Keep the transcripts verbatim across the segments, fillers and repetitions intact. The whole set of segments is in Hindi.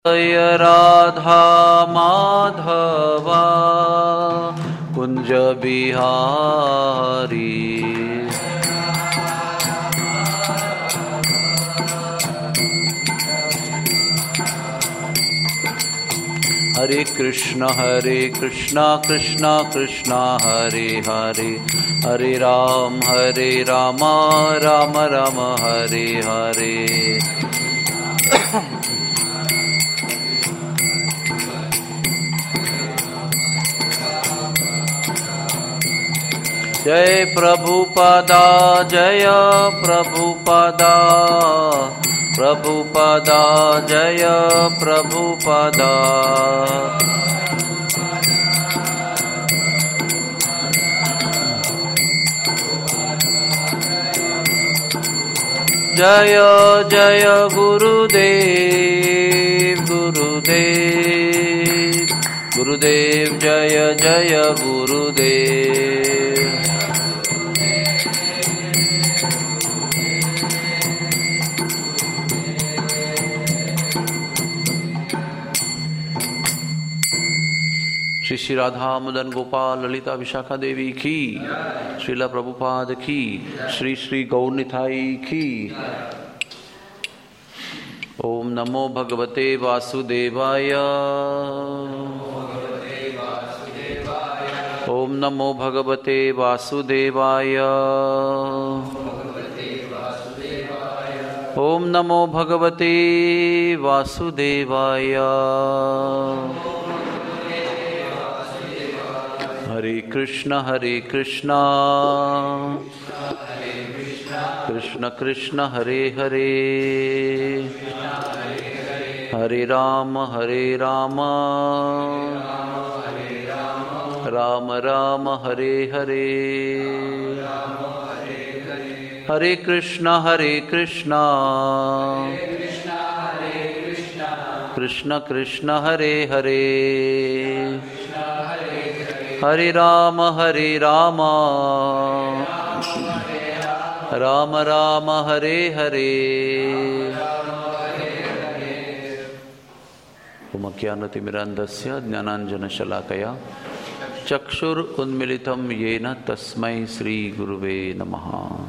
जय राधा माधवा कुंज बिहारी। हरे कृष्ण हरे कृष्ण कृष्ण कृष्ण हरे हरे, हरे राम हरे राम राम राम हरे हरे। जय प्रभुपादा जय प्रभुपादा, प्रभुपादा जय प्रभुपादा। जय जय गुरुदेव गुरुदेव, गुरुदेव जय जय गुरुदेव। श्री श्री राधा मदन गोपाल ललिता विशाखा देवी की, श्रीला प्रभुपाद की, श्री श्री गौर निताई की। ओम नमो भगवते वासुदेवाय, ओम नमो भगवते वासुदेवाय, ओम नमो भगवते वासुदेवाय। हरे कृष्ण हरे कृष्ण कृष्ण कृष्ण हरे हरे, हरे राम हरे राम राम राम हरे हरे। हरे कृष्ण हरे कृष्ण कृष्ण कृष्ण हरे हरे, हरे राम हरे राम राम राम हरे हरे। उमज्ञानतिमिरान्धस्य ज्ञानाञ्जनशलाकया चक्षुरुन्मिलितं येन तस्मै श्री गुरुवे नमः।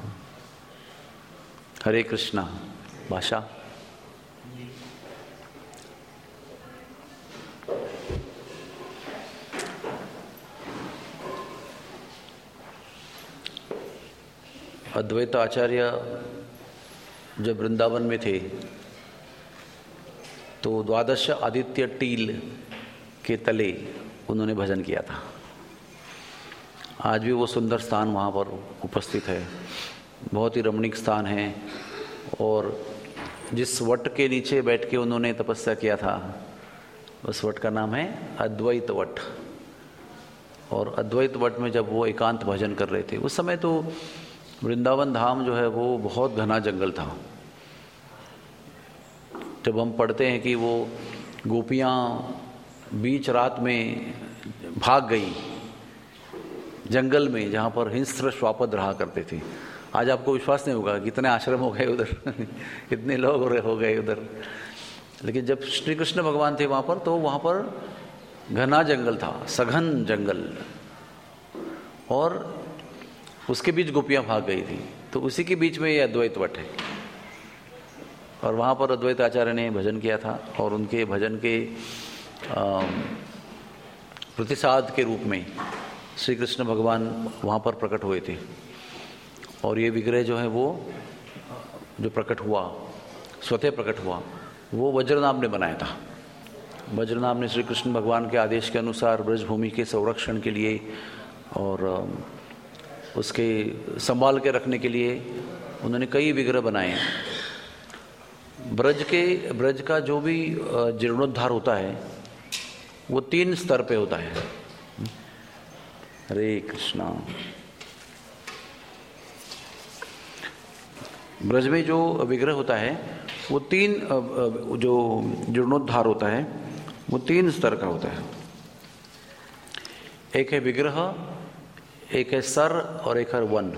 हरे कृष्ण। भाषा अद्वैत आचार्य जब वृंदावन में थे तो द्वादश आदित्य टील के तले उन्होंने भजन किया था। आज भी वो सुंदर स्थान वहाँ पर उपस्थित है, बहुत ही रमणीक स्थान है। और जिस वट के नीचे बैठ के उन्होंने तपस्या किया था उस वट का नाम है अद्वैत वट। और अद्वैत वट में जब वो एकांत भजन कर रहे थे उस समय तो वृंदावन धाम जो है वो बहुत घना जंगल था। जब हम पढ़ते हैं कि वो गोपियाँ बीच रात में भाग गई जंगल में जहाँ पर हिंस्र श्वापद रहा करते थे। आज आपको विश्वास नहीं होगा कितने आश्रम हो गए उधर कितने लोग हो गए उधर। लेकिन जब श्री कृष्ण भगवान थे वहाँ पर तो वहाँ पर घना जंगल था, सघन जंगल, और उसके बीच गोपियाँ भाग गई थी। तो उसी के बीच में ये अद्वैत वट है और वहाँ पर अद्वैत आचार्य ने भजन किया था। और उनके भजन के प्रतिसाद के रूप में श्री कृष्ण भगवान वहाँ पर प्रकट हुए थे। और ये विग्रह जो है वो जो प्रकट हुआ, स्वतः प्रकट हुआ, वो वज्रनाभ ने बनाया था। वज्रनाभ ने श्री कृष्ण भगवान के आदेश के अनुसार ब्रजभूमि के संरक्षण के लिए और उसके संभाल के रखने के लिए उन्होंने कई विग्रह बनाए। ब्रज के ब्रज का जो भी जीर्णोद्धार होता है वो तीन स्तर पे होता है। हरे कृष्णा। ब्रज में जो विग्रह होता है वो तीन, जो जीर्णोद्धार होता है वो तीन स्तर का होता है। एक है विग्रह, एक है सर और एक है वन।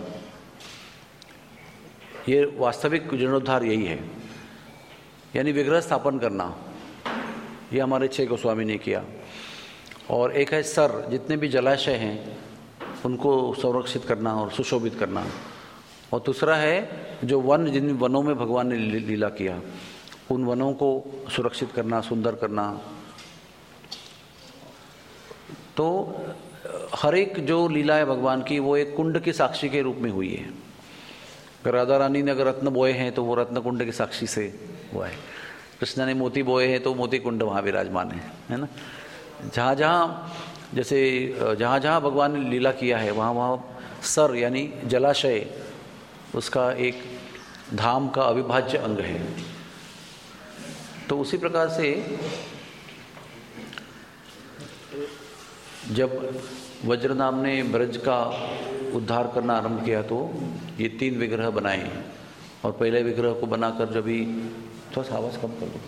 ये वास्तविक जीर्णोद्धार यही है, यानी विग्रह स्थापन करना। ये हमारे छः गोस्वामी ने किया। और एक है सर, जितने भी जलाशय हैं उनको संरक्षित करना और सुशोभित करना। और दूसरा है जो वन, जिन वनों में भगवान ने लीला किया उन वनों को सुरक्षित करना, सुंदर करना। तो हर एक जो लीला है भगवान की वो एक कुंड की साक्षी के रूप में हुई है। अगर राधा रानी ने अगर रत्न बोए हैं तो वो रत्न कुंड की साक्षी से हुआ है। कृष्ण ने मोती बोए हैं तो मोती कुंड वहाँ विराजमान है, है ना। जहाँ जहाँ जैसे जहाँ जहाँ भगवान ने लीला किया है वहाँ वहाँ सर यानी जलाशय उसका एक धाम का अविभाज्य अंग है। तो उसी प्रकार से जब वज्रनाभ ने ब्रज का उद्धार करना आरंभ किया तो ये तीन विग्रह बनाए। और पहले विग्रह को बनाकर जब भी थोड़ा सा आवाज़ कम कर दो,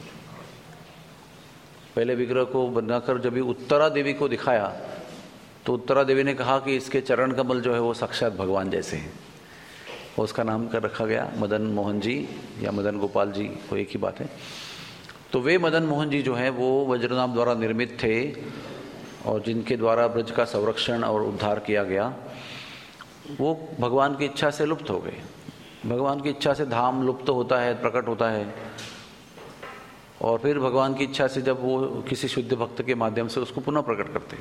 पहले विग्रह को बनाकर जब भी उत्तरा देवी को दिखाया तो उत्तरा देवी ने कहा कि इसके चरण कमल जो है वो साक्षात भगवान जैसे हैं। और उसका नाम कर रखा गया मदन मोहन जी या मदन गोपाल जी, वो एक ही बात है। तो वे मदन मोहन जी जो हैं वो वज्रनाभ द्वारा निर्मित थे और जिनके द्वारा ब्रज का संरक्षण और उद्धार किया गया वो भगवान की इच्छा से लुप्त हो गए। भगवान की इच्छा से धाम लुप्त होता है, प्रकट होता है, और फिर भगवान की इच्छा से जब वो किसी शुद्ध भक्त के माध्यम से उसको पुनः प्रकट करते।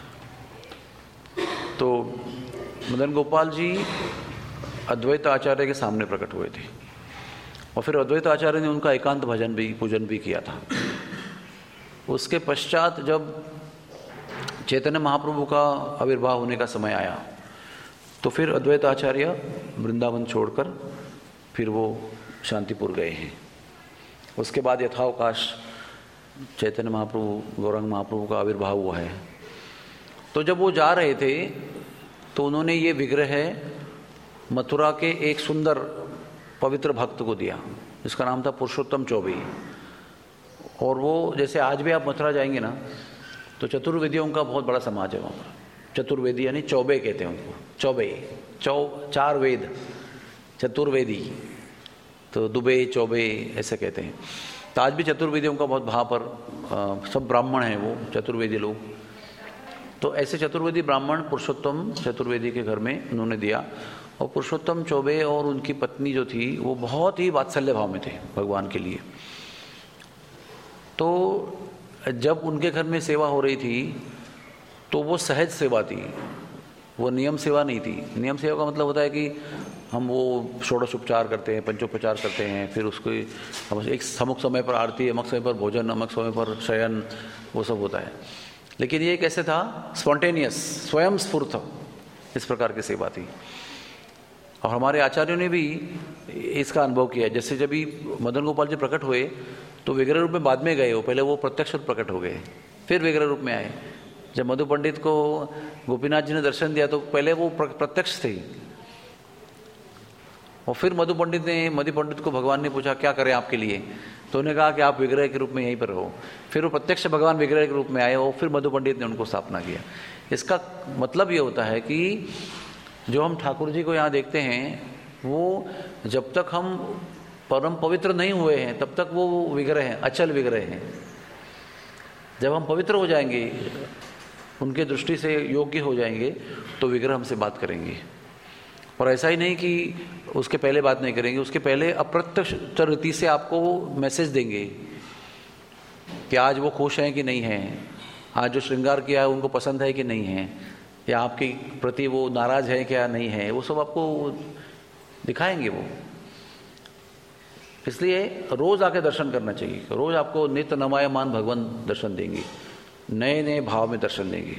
तो मदन गोपाल जी अद्वैत आचार्य के सामने प्रकट हुए थे और फिर अद्वैत आचार्य ने उनका एकांत भजन भी पूजन भी किया था। उसके पश्चात जब चैतन्य महाप्रभु का आविर्भाव होने का समय आया तो फिर अद्वैत आचार्य वृंदावन छोड़कर फिर वो शांतिपुर गए हैं। उसके बाद यथावकाश चैतन्य महाप्रभु, गौरांग महाप्रभु का आविर्भाव हुआ है। तो जब वो जा रहे थे तो उन्होंने ये विग्रह मथुरा के एक सुंदर पवित्र भक्त को दिया जिसका नाम था पुरुषोत्तम चौबे। और वो जैसे आज भी आप मथुरा जाएंगे ना तो चतुर्वेदियों का बहुत बड़ा समाज है वहाँ पर। चतुर्वेदी यानी चौबे कहते हैं उनको, चौबे, चौ चार वेद, चतुर्वेदी, तो दुबे चौबे ऐसे कहते हैं। तो आज भी चतुर्वेदियों का बहुत वहाँ पर आ, सब ब्राह्मण हैं वो चतुर्वेदी लोग। तो ऐसे चतुर्वेदी ब्राह्मण पुरुषोत्तम चतुर्वेदी के घर में उन्होंने दिया। और पुरुषोत्तम चौबे और उनकी पत्नी जो थी वो बहुत ही वात्सल्य भाव में थे भगवान के लिए। तो जब उनके घर में सेवा हो रही थी तो वो सहज सेवा थी, वो नियम सेवा नहीं थी। नियम सेवा का मतलब होता है कि हम वो षोडश उपचार करते हैं, पंचोपचार करते हैं, फिर उसको हम एक अमुक समय पर आरती, अमुक समय पर भोजन, अमुक समय पर शयन, वो सब होता है। लेकिन ये कैसे था? स्पॉन्टेनियस, स्वयं स्फूर्त, इस प्रकार की सेवा थी। और हमारे आचार्यों ने भी इसका अनुभव किया। जैसे जब भी मदन गोपाल जी प्रकट हुए तो विग्रह रूप में बाद में गए, वो पहले वो प्रत्यक्ष प्रकट हो गए, फिर विग्रह रूप में आए। जब मधु पंडित को गोपीनाथ जी ने दर्शन दिया तो पहले वो प्रत्यक्ष थे, और फिर मधु पंडित ने मधु पंडित को भगवान ने पूछा क्या करें आपके लिए, तो उन्होंने कहा कि आप विग्रह के रूप में यहीं पर रहो। फिर वो प्रत्यक्ष भगवान विग्रह के रूप में आए और फिर मधु पंडित ने उनको स्थापना किया। इसका मतलब ये होता है कि जो हम ठाकुर जी को यहाँ देखते हैं वो जब तक हम परम पवित्र नहीं हुए हैं तब तक वो विग्रह हैं, अचल विग्रह हैं। जब हम पवित्र हो जाएंगे, उनके दृष्टि से योग्य हो जाएंगे तो विग्रह हमसे बात करेंगे। और ऐसा ही नहीं कि उसके पहले बात नहीं करेंगे, उसके पहले अप्रत्यक्ष रीति से आपको मैसेज देंगे कि आज वो खुश हैं कि नहीं हैं, आज जो श्रृंगार किया है उनको पसंद है कि नहीं है, या आपके प्रति वो नाराज है क्या नहीं है, वो सब आपको दिखाएंगे वो। इसलिए रोज आके दर्शन करना चाहिए। रोज आपको नित्य नमायमान भगवान दर्शन देंगे, नए नए भाव में दर्शन देंगे।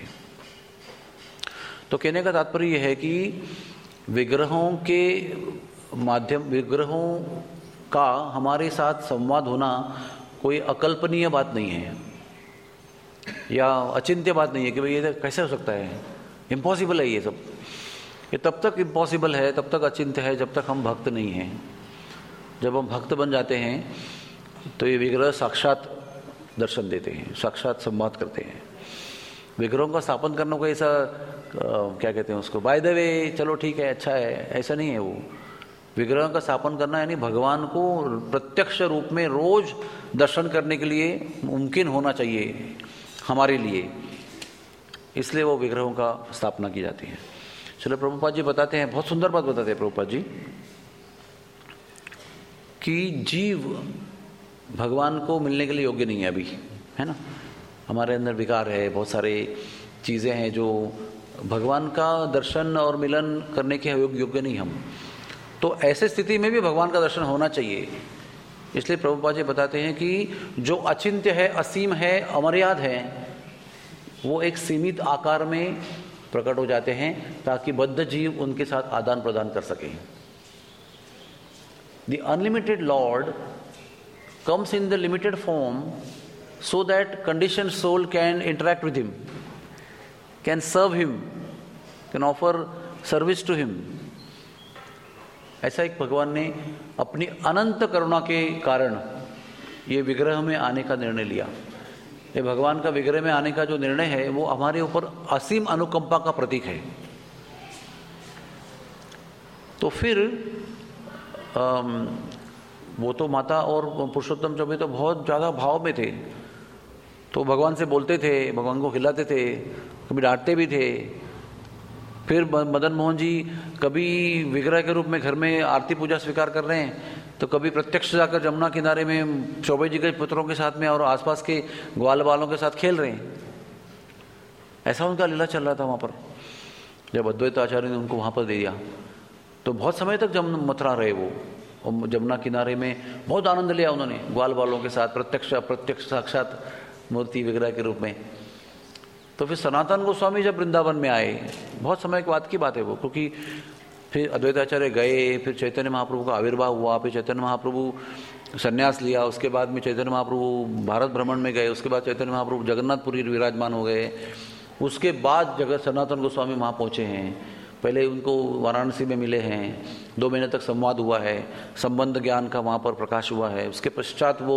तो कहने का तात्पर्य यह है कि विग्रहों के माध्यम, विग्रहों का हमारे साथ संवाद होना कोई अकल्पनीय बात नहीं है या अचिंत्य बात नहीं है कि भाई ये कैसे हो सकता है, इम्पॉसिबल है ये सब। ये तब तक इम्पॉसिबल है, तब तक अचिंत्य है जब तक हम भक्त नहीं हैं। जब हम भक्त बन जाते हैं तो ये विग्रह साक्षात दर्शन देते हैं, साक्षात संवाद करते हैं। विग्रहों का स्थापन करना कोई ऐसा क्या कहते हैं उसको, बाय द वे चलो ठीक है अच्छा है, ऐसा नहीं है। वो विग्रह का स्थापन करना यानी भगवान को प्रत्यक्ष रूप में रोज दर्शन करने के लिए मुमकिन होना चाहिए हमारे लिए, इसलिए वो विग्रहों का स्थापना की जाती है। चलो प्रभुपाद जी बताते हैं, बहुत सुंदर बात बताते हैं प्रभुपाद जी कि जीव भगवान को मिलने के लिए योग्य नहीं है अभी, है ना। हमारे अंदर विकार है, बहुत सारे चीज़ें हैं जो भगवान का दर्शन और मिलन करने के योग्य नहीं हम। तो ऐसे स्थिति में भी भगवान का दर्शन होना चाहिए। इसलिए प्रभुपाद जी बताते हैं कि जो अचिंत्य है, असीम है, अमर्याद है, वो एक सीमित आकार में प्रकट हो जाते हैं ताकि बद्ध जीव उनके साथ आदान प्रदान कर सके। The unlimited lord comes in the limited form so that conditioned soul can interact with him, can serve him, can offer service to him। ऐसा एक भगवान ने अपनी अनंत करुणा के कारण ये विग्रह में आने का निर्णय लिया। ये भगवान का विग्रह में आने का जो निर्णय है वो हमारे ऊपर असीम अनुकंपा का प्रतीक है। तो फिर आम, वो तो माता और पुरुषोत्तम चौबे तो बहुत ज़्यादा भाव में थे, तो भगवान से बोलते थे, भगवान को खिलाते थे, कभी डांटते भी थे। फिर मदन मोहन जी कभी विग्रह के रूप में घर में आरती पूजा स्वीकार कर रहे हैं, तो कभी प्रत्यक्ष जाकर जमुना किनारे में चौबे जी के पुत्रों के साथ में और आसपास के ग्वाल बालों के साथ खेल रहे हैं। ऐसा उनका लीला चल रहा था वहाँ पर। जब अद्वैत आचार्य ने उनको वहाँ पर दे दिया तो बहुत समय तक जम मथुरा रहे वो, और जमुना किनारे में बहुत आनंद लिया उन्होंने ग्वाल बालों के साथ, प्रत्यक्ष अप्रत्यक्ष साक्षात मूर्ति विग्रह के रूप में। तो फिर सनातन गोस्वामी जब वृंदावन में आए, बहुत समय के बाद की बात है वो, क्योंकि फिर अद्वैताचार्य गए, फिर चैतन्य महाप्रभु का आविर्भाव हुआ, फिर चैतन्य महाप्रभु संन्यास लिया, उसके बाद में चैतन्य महाप्रभु भारत भ्रमण में गए, उसके बाद चैतन्य महाप्रभु जगन्नाथपुरी विराजमान हो गए। उसके बाद जगत सनातन गोस्वामी वहाँ पहुँचे हैं। पहले उनको वाराणसी में मिले हैं, दो महीने तक संवाद हुआ है, संबंध ज्ञान का वहाँ पर प्रकाश हुआ है। उसके पश्चात वो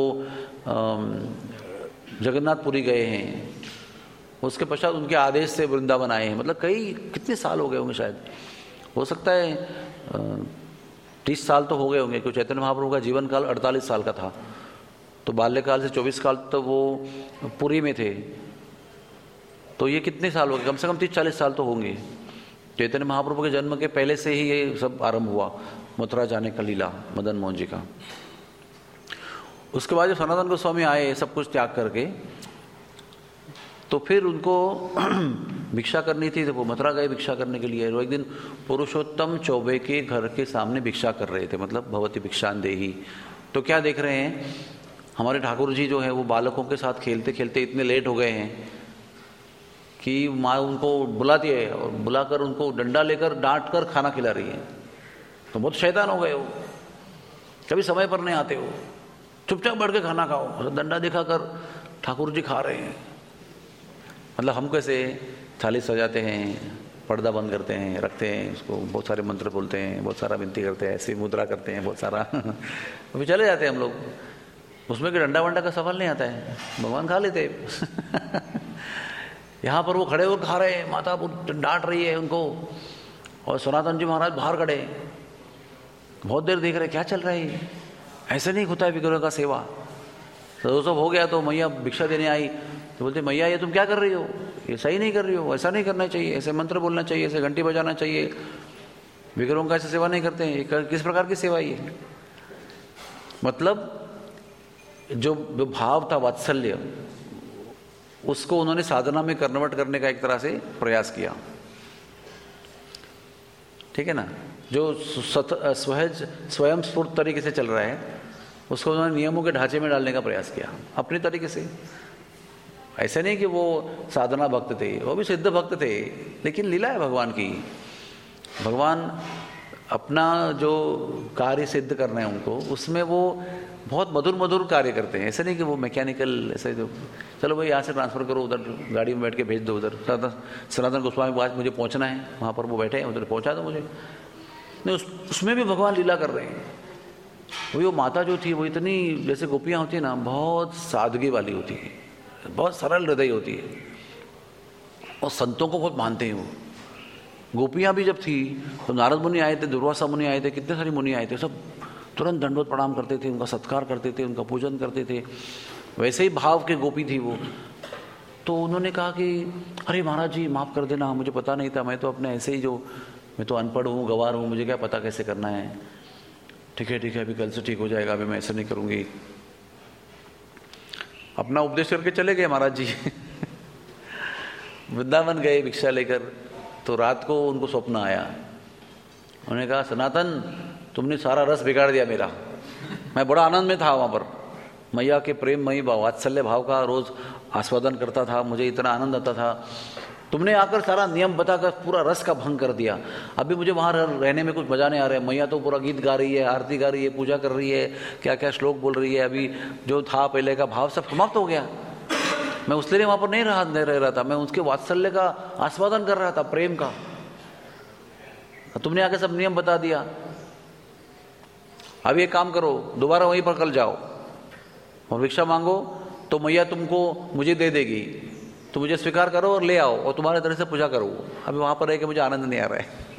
जगन्नाथपुरी गए हैं, उसके पश्चात उनके आदेश से वृंदावन आए हैं। मतलब कई कितने साल हो गए होंगे, शायद हो सकता है तीस साल तो हो गए होंगे, क्योंकि चैतन्य महाप्रभु का जीवन काल अड़तालीस साल का था, तो बाल्यकाल से चौबीस साल तक तो वो पुरी में थे। तो ये कितने साल हो गए, कम से कम तीस चालीस साल तो होंगे। चैतन्य महाप्रभु के जन्म के पहले से ही ये सब आरंभ हुआ, मथुरा जाने का लीला मदन मोहन जी का। उसके बाद जब सनातन गोस्वामी आए सब कुछ त्याग करके, तो फिर उनको भिक्षा करनी थी, तो वो मथुरा गए भिक्षा करने के लिए। एक दिन पुरुषोत्तम चौबे के घर के सामने भिक्षा कर रहे थे, मतलब भगवती भिक्षान देही। तो क्या देख रहे हैं, हमारे ठाकुर जी जो है वो बालकों के साथ खेलते खेलते इतने लेट हो गए हैं कि माँ उनको बुलाती है और बुलाकर उनको डंडा लेकर डांट कर खाना खिला रही है। तो बहुत शैतान हो गए हो, कभी समय पर नहीं आते हो, चुपचाप बैठ के खाना खाओ। मतलब डंडा दिखाकर ठाकुर जी खा रहे हैं। मतलब हम कैसे थाली सजाते हैं, पर्दा बंद करते हैं, रखते हैं उसको, बहुत सारे मंत्र बोलते हैं, बहुत सारा विनती करते हैं, ऐसी मुद्रा करते हैं, बहुत सारा अभी चले जाते हैं हम लोग। उसमें कि डंडा वंडा का सवाल नहीं आता है, भगवान खा लेते यहाँ पर वो खड़े होकर खा रहे हैं, माता डांट रही है उनको, और सनातन जी महाराज बाहर खड़े बहुत देर देख रहे क्या चल रहा है। ऐसे नहीं होता है विग्रह का सेवा। तो सब हो गया तो मैया भिक्षा देने आई, तो बोलते मैया ये तुम क्या कर रही हो, ये सही नहीं कर रही हो, ऐसा नहीं करना चाहिए, ऐसे मंत्र बोलना चाहिए, ऐसे घंटी बजाना चाहिए, विग्रहों का ऐसे सेवा नहीं करते हैं। किस प्रकार की सेवा ये? मतलब जो भाव था वात्सल्य, उसको उन्होंने साधना में कन्वर्ट करने का एक तरह से प्रयास किया। ठीक है ना, जो सहज स्वयं स्फूर्त तरीके से चल रहा है उसको उन्होंने नियमों के ढांचे में डालने का प्रयास किया अपनी तरीके से। ऐसे नहीं कि वो साधना भक्त थे, वो भी सिद्ध भक्त थे, लेकिन लीला है भगवान की। भगवान अपना जो कार्य सिद्ध करना है उनको, उसमें वो बहुत मधुर मधुर कार्य करते हैं। ऐसे नहीं कि वो मैकेनिकल ऐसे जो चलो भाई यहाँ से ट्रांसफ़र करो, उधर गाड़ी में बैठ के भेज दो, उधर सनातन गोस्वामी के पास मुझे पहुँचना है, वहाँ पर वो बैठे हैं, उधर पहुँचा दो मुझे। नहीं, उस, उसमें भी भगवान लीला कर रहे हैं। वही वो माता जो थी वो इतनी, जैसे गोपियाँ होती है ना, बहुत सादगी वाली होती है, बहुत सरल हृदय होती है, और संतों को बहुत मानते हैं वो। गोपियां भी जब थी तो नारद मुनि आए थे, दुर्वासा मुनि आए थे, कितने सारे मुनि आए थे, सब तुरंत दंडवत प्रणाम करते थे, उनका सत्कार करते थे, उनका पूजन करते थे। वैसे ही भाव के गोपी थी वो। तो उन्होंने कहा कि अरे महाराज जी माफ़ कर देना, मुझे पता नहीं था, मैं तो अपने ऐसे ही, जो मैं तो अनपढ़ हूँ, गवार हूँ, मुझे क्या पता कैसे करना है। ठीक है ठीक है, अभी कल से ठीक हो जाएगा, अभी मैं ऐसा नहीं करूँगी। अपना उपदेश करके चले गए महाराज जी। वृंदावन गए भिक्षा लेकर, तो रात को उनको स्वप्न आया। उन्होंने कहा सनातन तुमने सारा रस बिगाड़ दिया मेरा। मैं बड़ा आनंद में था वहाँ पर, मैया के प्रेममयी भाव, वात्सल्य भाव का रोज आस्वादन करता था, मुझे इतना आनंद आता था। तुमने आकर सारा नियम बताकर पूरा रस का भंग कर दिया। अभी मुझे वहाँ रहने में कुछ मजा नहीं आ रहा है। मैया तो पूरा गीत गा रही है, आरती गा रही है, पूजा कर रही है, क्या क्या श्लोक बोल रही है। अभी जो था पहले का भाव सब समाप्त हो गया। मैं उसके लिए वहाँ पर नहीं रहा नहीं रह रहा था, मैं उसके वात्सल्य का आस्वादन कर रहा था, प्रेम का। तुमने आके सब नियम बता दिया। अब ये काम करो, दोबारा वहीं पर कल जाओ और भिक्षा मांगो, तो मैया तुमको मुझे दे देगी, तो मुझे स्वीकार करो और ले आओ और तुम्हारे तरह से पूजा करो। अभी वहां पर रह के मुझे आनंद नहीं आ रहा है।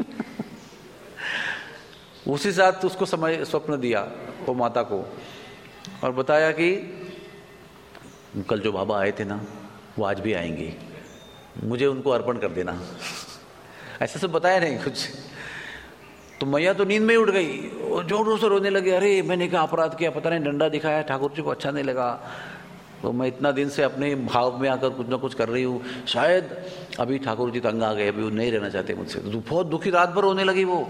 उसी साथ उसको समय स्वप्न दिया वो माता को और बताया कि कल जो बाबा आए थे ना वो आज भी आएंगे, मुझे उनको अर्पण कर देना। ऐसे सब बताया नहीं कुछ। तो मैया तो नींद में ही उठ गई और जोर जोर से रोने लगे। अरे मैंने क्या अपराध किया, पता नहीं, डंडा दिखाया, ठाकुर जी को अच्छा नहीं लगा, तो मैं इतना दिन से अपने भाव में आकर कुछ ना कुछ कर रही हूँ, शायद अभी ठाकुर जी तंग आ गए, अभी वो नहीं रहना चाहते मुझसे। तो बहुत दुखी रात भर रोने लगी वो।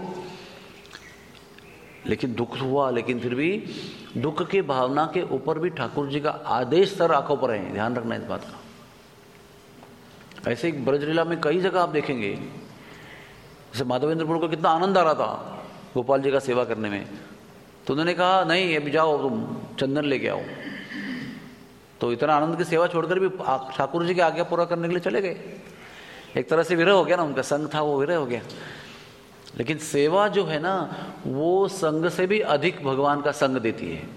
लेकिन दुख हुआ, लेकिन फिर भी दुख के भावना के ऊपर भी ठाकुर जी का आदेश सर आंखों पर है, ध्यान रखना इस बात का। ऐसे एक ब्रजलीला में कई जगह आप देखेंगे, जैसे माधवेंद्र प्रभु को कितना आनंद आ रहा था गोपाल जी का सेवा करने में, तो उन्होंने कहा नहीं अभी जाओ तुम चंदन लेके आओ। तो इतना आनंद की सेवा छोड़कर भी ठाकुर जी की आज्ञा पूरा करने के लिए चले गए। एक तरह से विरह हो गया ना, उनका संग था वो विरह हो गया। लेकिन सेवा जो है ना वो संग से भी अधिक भगवान का संग देती है।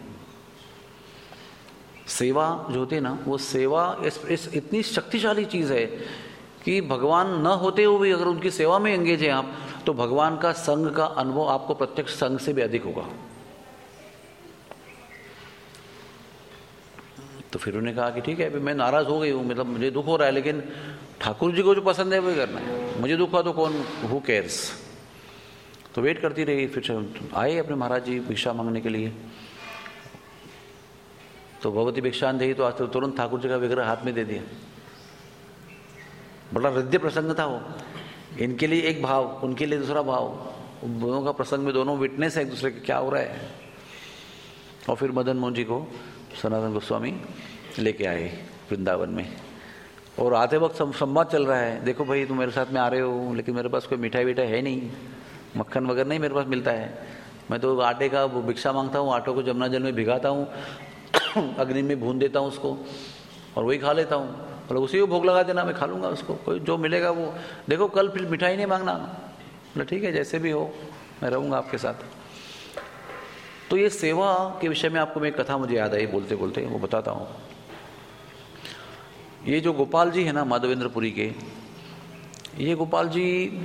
सेवा जो होती है ना वो सेवा इस, इस इतनी शक्तिशाली चीज है कि भगवान न होते हुए भी अगर उनकी सेवा में एंगेज हैं आप, तो भगवान का संग का अनुभव आपको प्रत्यक्ष संग से भी अधिक होगा। तो फिर उन्होंने कहा कि ठीक है अभी मैं नाराज हो गई हूँ, मतलब मुझे दुख हो रहा है, लेकिन ठाकुर जी को जो पसंद है वही करना है, मुझे दुख हुआ तो कौन, हु केयर्स। तो वेट करती रही। फिर आए अपने महाराज जी भिक्षा मांगने के लिए। तो भगवती भिक्षान दी तो आज तो तुरंत ठाकुर जी का विग्रह हाथ में दे दिया। बड़ा हृदय प्रसंग था वो। इनके लिए एक भाव, उनके लिए दूसरा भाव, दोनों का प्रसंग में दोनों विटनेस है एक दूसरे के क्या हो रहा है। और फिर मदन मोहन जी को सनातन गोस्वामी लेके आए वृंदावन में, और आते वक्त संवाद चल रहा है, देखो भाई तुम मेरे साथ में आ रहे हो, लेकिन मेरे पास कोई मिठाई विठाई है नहीं, मक्खन वगैरह नहीं मेरे पास मिलता है। मैं तो आटे का वो भिक्षा मांगता हूँ, आटे को जमुना जल में भिगाता हूँ, अग्नि में भून देता हूँ उसको और वही खा लेता हूँ, मतलब उसी को भोग लगा देना, मैं खा लूँगा उसको, कोई जो मिलेगा वो। देखो कल फिर मिठाई नहीं मांगना, बोला ठीक है जैसे भी हो मैं रहूँगा आपके साथ। तो ये सेवा के विषय में आपको मैं एक कथा मुझे याद आई बोलते बोलते, वो बताता हूँ। ये जो गोपाल जी है ना माधवेंद्रपुरी के, ये गोपाल जी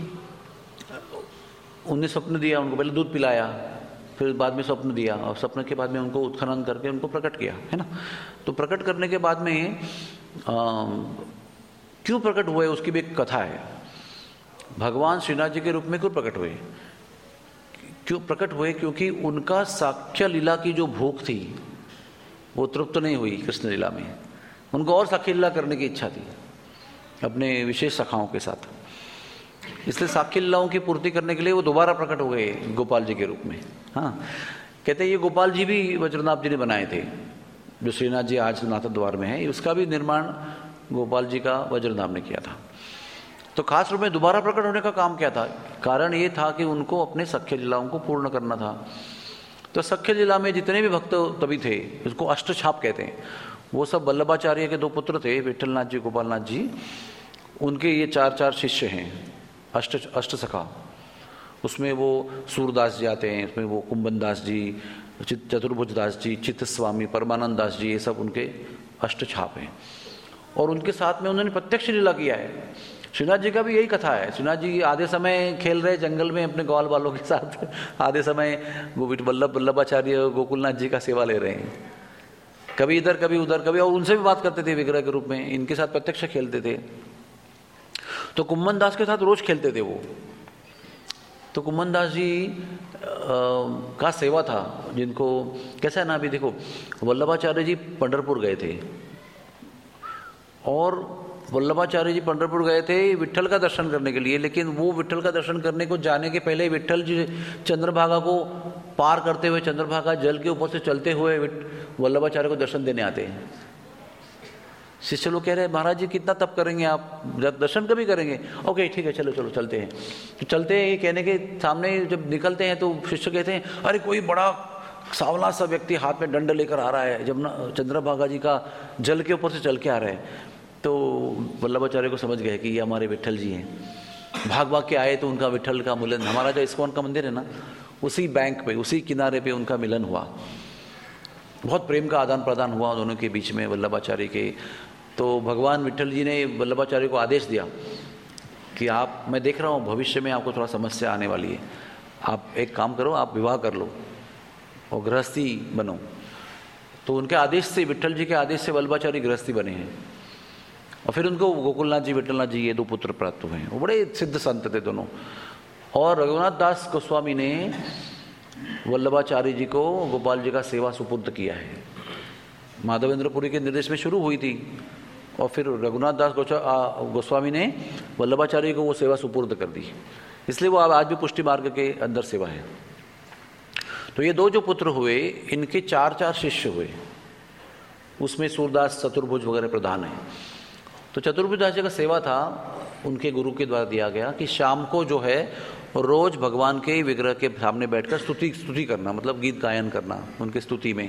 उन्हें स्वप्न दिया, उनको पहले दूध पिलाया, फिर बाद में स्वप्न दिया, और स्वप्न के बाद में उनको उत्खनन करके उनको प्रकट किया, है ना। तो प्रकट करने के बाद में आ, क्यों प्रकट हुए उसकी भी एक कथा है। भगवान श्रीनाथ जी के रूप में क्यों प्रकट हुए, क्यों प्रकट हुए, क्योंकि उनका साक्ष्य लीला की जो भूख थी वो तृप्त नहीं हुई कृष्ण लीला में। उनको और साक्ष्य लीला करने की इच्छा थी अपने विशेष सखाओं के साथ, इसलिए साक्ष्य लीलाओं की पूर्ति करने के लिए वो दोबारा प्रकट हो गए गोपाल जी के रूप में। हाँ, कहते हैं ये गोपाल जी भी वज्रनाभ जी ने बनाए थे, जो श्रीनाथ जी आज नाथ द्वार में है, उसका भी निर्माण गोपाल जी का वज्रनाभ ने किया था। तो खास रूप में दोबारा प्रकट होने का काम क्या था, कारण ये था कि उनको अपने सख्य लीलाओं को पूर्ण करना था। तो सख्य लीला में जितने भी भक्त तभी थे, उसको अष्टछाप कहते हैं, वो सब वल्लभाचार्य के दो पुत्र थे, विठलनाथ जी गोपालनाथ जी, उनके ये चार चार शिष्य हैं अष्ट अष्ट सखा। उसमें वो सूरदास जी आते हैं, उसमें वो कुंभन दास जी, चतुर्भुज दास जी, चित्त स्वामी, परमानंद दास जी, ये सब उनके अष्ट छाप हैं। और उनके साथ में उन्होंने प्रत्यक्ष लीला किया है। श्रीनाथ जी का भी यही कथा है। श्रीनाथ जी आधे समय खेल रहे जंगल में अपने ग्वाल वालों के साथ, आधे समय वल्लभ वल्लभाचार्य गोकुलनाथ जी का सेवा ले रहे हैं, कभी इधर कभी उधर, कभी और उनसे भी बात करते थे विग्रह के रूप में, इनके साथ प्रत्यक्ष खेलते थे। तो कुम्मन दास के साथ रोज खेलते थे वो। तो कुम्मन दास जी आ, का सेवा था, जिनको कैसा है ना, अभी देखो वल्लभाचार्य जी पंढरपुर गए थे, और वल्लभाचार्य जी पंढरपुर गए थे विट्ठल का दर्शन करने के लिए, लेकिन वो विट्ठल का दर्शन करने को जाने के पहले विट्ठल जी चंद्रभागा को पार करते हुए, चंद्रभागा जल के ऊपर से चलते हुए वल्लभाचार्य को दर्शन देने आते हैं। शिष्य लोग कह रहे हैं महाराज जी कितना तप करेंगे आप, दर्शन कभी करेंगे? ओके ठीक है, चलो चलो चलते हैं। तो चलते हैं, कहने के सामने जब निकलते हैं तो शिष्य कहते हैं अरे कोई बड़ा सांवला सा व्यक्ति हाथ में डंड लेकर आ रहा है, जब ना चंद्रभागा जी का जल के ऊपर से चल के आ रहे हैं। तो वल्लभाचार्य को समझ गए कि ये हमारे विट्ठल जी हैं। भाग भाग के आए तो उनका विट्ठल का मिलन, हमारा जो इस्कॉन का मंदिर है ना, उसी बैंक पे, उसी किनारे पे उनका मिलन हुआ। बहुत प्रेम का आदान प्रदान हुआ दोनों के बीच में, वल्लभाचार्य के। तो भगवान विट्ठल जी ने वल्लभाचार्य को आदेश दिया कि आप, मैं देख रहा हूँ भविष्य में आपको थोड़ा समस्या आने वाली है, आप एक काम करो, आप विवाह कर लो और गृहस्थी बनो। तो उनके आदेश से, विट्ठल जी के आदेश से वल्लभाचार्य गृहस्थी बने हैं, और फिर उनको गोकुलनाथ जी, विट्ठलनाथ जी, ये दो पुत्र प्राप्त हुए हैं। वो बड़े सिद्ध संत थे दोनों। और रघुनाथ दास गोस्वामी ने वल्लभाचार्य जी को गोपाल जी का सेवा सुपुर्द किया है। माधवेंद्रपुरी के निर्देश में शुरू हुई थी, और फिर रघुनाथ दास गोस्वामी ने वल्लभाचार्य को वो सेवा सुपुर्द कर दी, इसलिए वो आज भी पुष्टि मार्ग के अंदर सेवा है। तो ये दो जो पुत्र हुए, इनके चार चार शिष्य हुए, उसमें सूरदास, चतुर्भुज वगैरह प्रधान है। तो चतुर्भुज दास जी का सेवा था, उनके गुरु के द्वारा दिया गया कि शाम को जो है रोज भगवान के विग्रह के सामने बैठकर स्तुति स्तुति करना, मतलब गीत गायन करना उनके स्तुति में।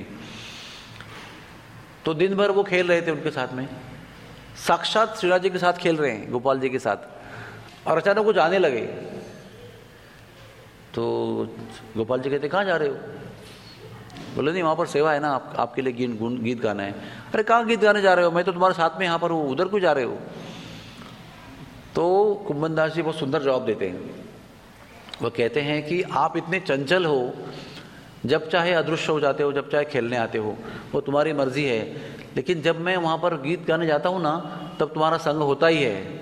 तो दिन भर वो खेल रहे थे उनके साथ में, साक्षात श्रीनाथ जी के साथ खेल रहे हैं, गोपाल जी के साथ। और अचानक वो जाने लगे, तो गोपाल जी कहते कहाँ जा रहे हो? बोले नहीं, वहाँ पर सेवा है ना, आप, आपके लिए गीत गुण गीत गाना है। अरे कहाँ गीत गाने जा रहे हो? मैं तो तुम्हारे साथ में यहाँ पर हूँ, उधर क्यों जा रहे हो? तो कुम्मन दास जी बहुत सुंदर जवाब देते हैं। वो कहते हैं कि आप इतने चंचल हो, जब चाहे अदृश्य हो जाते हो, जब चाहे खेलने आते हो, वो तुम्हारी मर्जी है, लेकिन जब मैं वहाँ पर गीत गाने जाता हूँ ना, तब तुम्हारा संग होता ही है।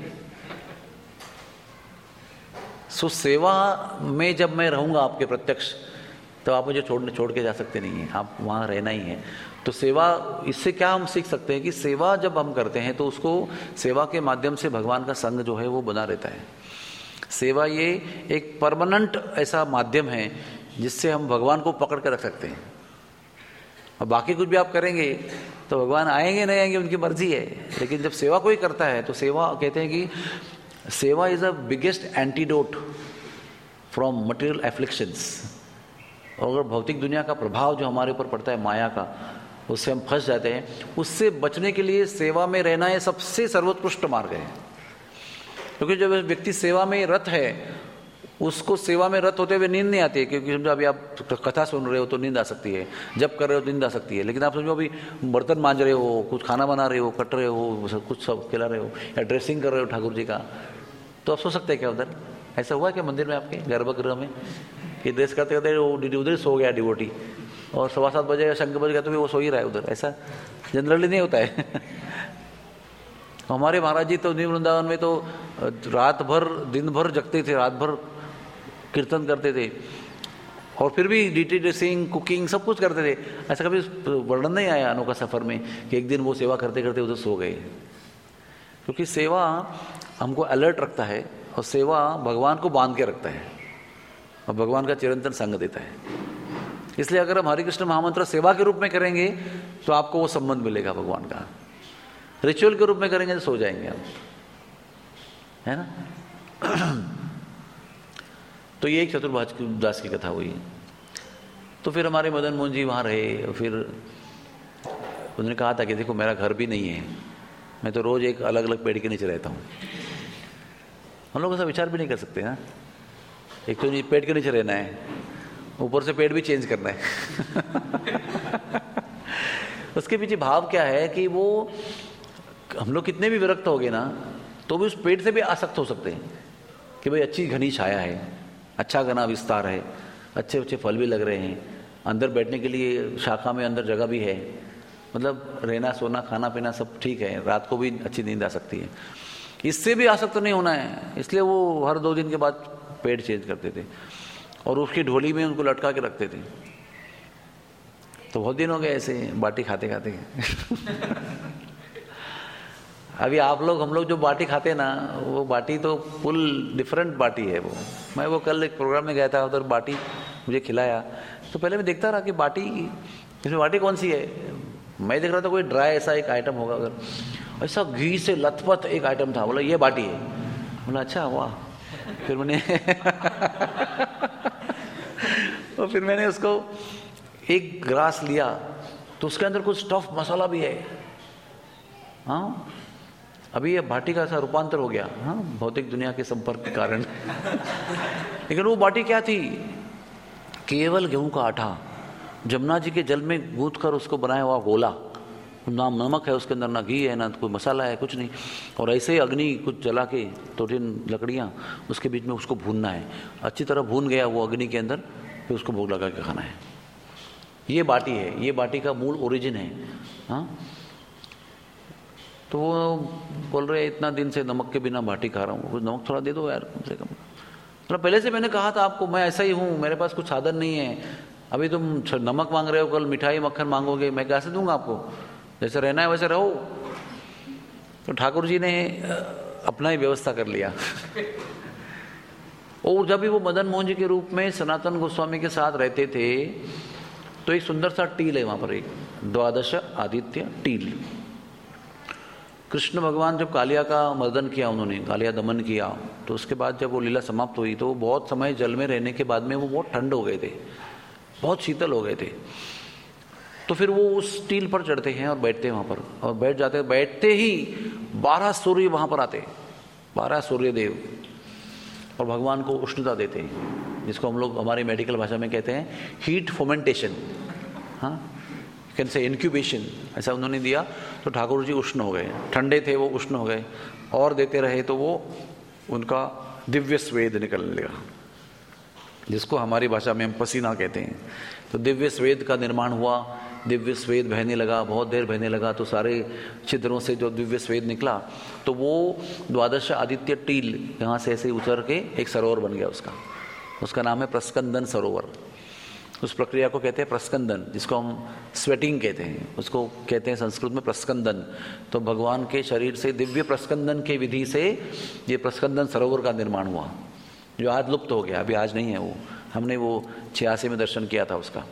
सो सेवा में जब मैं रहूँगा आपके प्रत्यक्ष, तो आप मुझे छोड़ छोड़ के जा सकते नहीं हैं, आप वहाँ रहना ही है। तो सेवा, इससे क्या हम सीख सकते हैं कि सेवा जब हम करते हैं तो उसको, सेवा के माध्यम से भगवान का संग जो है वो बना रहता है। सेवा ये एक परमानेंट ऐसा माध्यम है जिससे हम भगवान को पकड़ कर रख सकते हैं। और बाकी कुछ भी आप करेंगे तो भगवान आएंगे नहीं आएंगे उनकी मर्जी है, लेकिन जब सेवा कोई करता है तो सेवा, कहते हैं कि seva is a biggest antidote from material afflictions. और अगर भौतिक दुनिया का प्रभाव जो हमारे ऊपर पड़ता है, माया का, उससे हम फंस जाते हैं, उससे बचने के लिए सेवा में रहना ये सबसे सर्वोत्कृष्ट मार्ग है। क्योंकि जब व्यक्ति सेवा में रत है, उसको सेवा में रत होते हुए नींद नहीं आती है। क्योंकि समझो अभी आप कथा सुन रहे हो तो नींद आ सकती है, जब कर रहे हो तो नींद आ सकती है, लेकिन आप समझो अभी बर्तन मांज रहे हो, कुछ खाना बना रहे हो, कट रहे हो, कुछ सब खिला रहे हो, या ड्रेसिंग कर रहे हो ठाकुर जी का, तो आप सो सकते हैं क्या उधर? ऐसा हुआ क्या मंदिर में आपके गर्भगृह में कि ड्रेस करते करते वो उधर सो गया डिवोटी, और सवा सात बजे शंख बज गया तो भी वो सो ही रहा है उधर? ऐसा जनरली नहीं होता है। हमारे महाराज जी तो न्यू वृंदावन में तो रात भर, दिन भर जगते थे, रात भर कीर्तन करते थे, और फिर भी डीटी ड्रेसिंग, कुकिंग, सब कुछ करते थे। ऐसा कभी वर्णन नहीं आया अनोखा सफर में कि एक दिन वो सेवा करते करते उधर सो गए। क्योंकि सेवा हमको अलर्ट रखता है, और सेवा भगवान को बांध के रखता है, और भगवान का चिरंतन संग देता है। इसलिए अगर हम हरे कृष्ण महामंत्र सेवा के रूप में करेंगे तो आपको वो संबंध मिलेगा भगवान का। रिचुअल के रूप में करेंगे तो सो जाएंगे आप, है ना। तो ये एक चतुर्भुज दास की कथा हुई। तो फिर हमारे मदन मोहन जी वहाँ रहे, फिर उन्होंने कहा था कि देखो मेरा घर भी नहीं है, मैं तो रोज एक अलग अलग पेड़ के नीचे रहता हूँ। हम लोग ऐसा विचार भी नहीं कर सकते ना, एक तो पेड़ के नीचे रहना है, ऊपर से पेड़ भी चेंज करना है। उसके पीछे भाव क्या है कि वो, हम लोग कितने भी विरक्त हो गए ना, तो भी उस पेड़ से भी आसक्त हो सकते हैं कि भाई अच्छी घनी छाया है, अच्छा घना विस्तार है, अच्छे अच्छे फल भी लग रहे हैं, अंदर बैठने के लिए शाखा में अंदर जगह भी है, मतलब रहना सोना खाना पीना सब ठीक है, रात को भी अच्छी नींद आ सकती है। इससे भी आसक्त नहीं होना है, इसलिए वो हर दो दिन के बाद पेड़ चेंज करते थे और उसकी ढोली में उनको लटका के रखते थे। तो बहुत दिन हो गए ऐसे बाटी खाते खाते अभी आप लोग हम लोग जो बाटी खाते हैं ना, वो बाटी तो फुल डिफरेंट बाटी है वो। मैं वो कल एक प्रोग्राम में गया था, उधर बाटी मुझे खिलाया, तो पहले मैं देखता रहा कि बाटी, इसमें बाटी कौन सी है। मैं देख रहा था कोई ड्राई ऐसा एक आइटम होगा, अगर ऐसा घी से लथपथ एक आइटम था, बोला ये बाटी है। बोला अच्छा वाह। फिर मैंने और फिर मैंने उसको एक ग्लास लिया तो उसके अंदर कुछ स्टफ मसाला भी है। हाँ, अभी ये बाटी का ऐसा रूपांतर हो गया, हाँ, भौतिक दुनिया के संपर्क के कारण। लेकिन वो बाटी क्या थी? केवल गेहूं का आटा, जमुना जी के जल में गूंथ कर उसको बनाया हुआ गोला, ना नमक है उसके अंदर, ना घी है, ना कोई मसाला है, कुछ नहीं। और ऐसे ही अग्नि कुछ जला के दो तीन लकड़ियाँ उसके बीच में उसको भूनना है, अच्छी तरह भून गया वो अग्नि के अंदर, फिर उसको भोग लगा के खाना है। ये बाटी है, ये बाटी का मूल ओरिजिन है। हाँ, तो वो बोल रहे इतना दिन से नमक के बिना बाटी खा रहा हूँ, कुछ नमक थोड़ा दे दो यार कम से कम। मतलब पहले से मैंने कहा था आपको, मैं ऐसा ही हूँ, मेरे पास कुछ साधन नहीं है। अभी तुम नमक मांग रहे हो, कल मिठाई मक्खन मांगोगे, मैं कैसे दूंगा आपको? जैसे रहना है वैसे रहो। तो ठाकुर जी ने अपना ही व्यवस्था कर लिया। और जब भी वो मदन मोहन जी के रूप में सनातन गोस्वामी के साथ रहते थे, तो एक सुंदर सा टील है वहां पर, एक द्वादश आदित्य टील। कृष्ण भगवान जब कालिया का मर्दन किया, उन्होंने कालिया दमन किया, तो उसके बाद जब वो लीला समाप्त हुई तो बहुत समय जल में रहने के बाद में वो बहुत ठंड हो गए थे, बहुत शीतल हो गए थे। तो फिर वो उस टील पर चढ़ते हैं और बैठते हैं वहाँ पर, और बैठ जाते बैठते ही बारह सूर्य वहाँ पर आते, बारह सूर्य देव, और भगवान को उष्णता देते हैं, जिसको हम लोग हमारी मेडिकल भाषा में कहते हैं हीट फोमेंटेशन। हाँ, कैन से इंक्यूबेशन, ऐसा उन्होंने दिया तो ठाकुर जी उष्ण हो गए, ठंडे थे वो उष्ण हो गए, और देते रहे तो वो उनका दिव्य स्वेद निकलने लगा, जिसको हमारी भाषा में हम पसीना कहते हैं। तो दिव्य स्वेद का निर्माण हुआ, दिव्य स्वेद बहने लगा, बहुत देर बहने लगा, तो सारे छिद्रों से जो दिव्य स्वेद निकला, तो वो द्वादश आदित्य टील यहाँ से ऐसे उतर के एक सरोवर बन गया उसका। उसका नाम है प्रस्कंदन सरोवर। उस प्रक्रिया को कहते हैं प्रस्कंदन, जिसको हम स्वेटिंग कहते हैं, उसको कहते हैं संस्कृत में प्रस्कंदन। तो भगवान के शरीर से दिव्य प्रस्कंदन के विधि से ये प्रस्कंदन सरोवर का निर्माण हुआ, जो आज लुप्त हो गया, अभी आज नहीं है वो। हमने वो छियासी में दर्शन किया था उसका।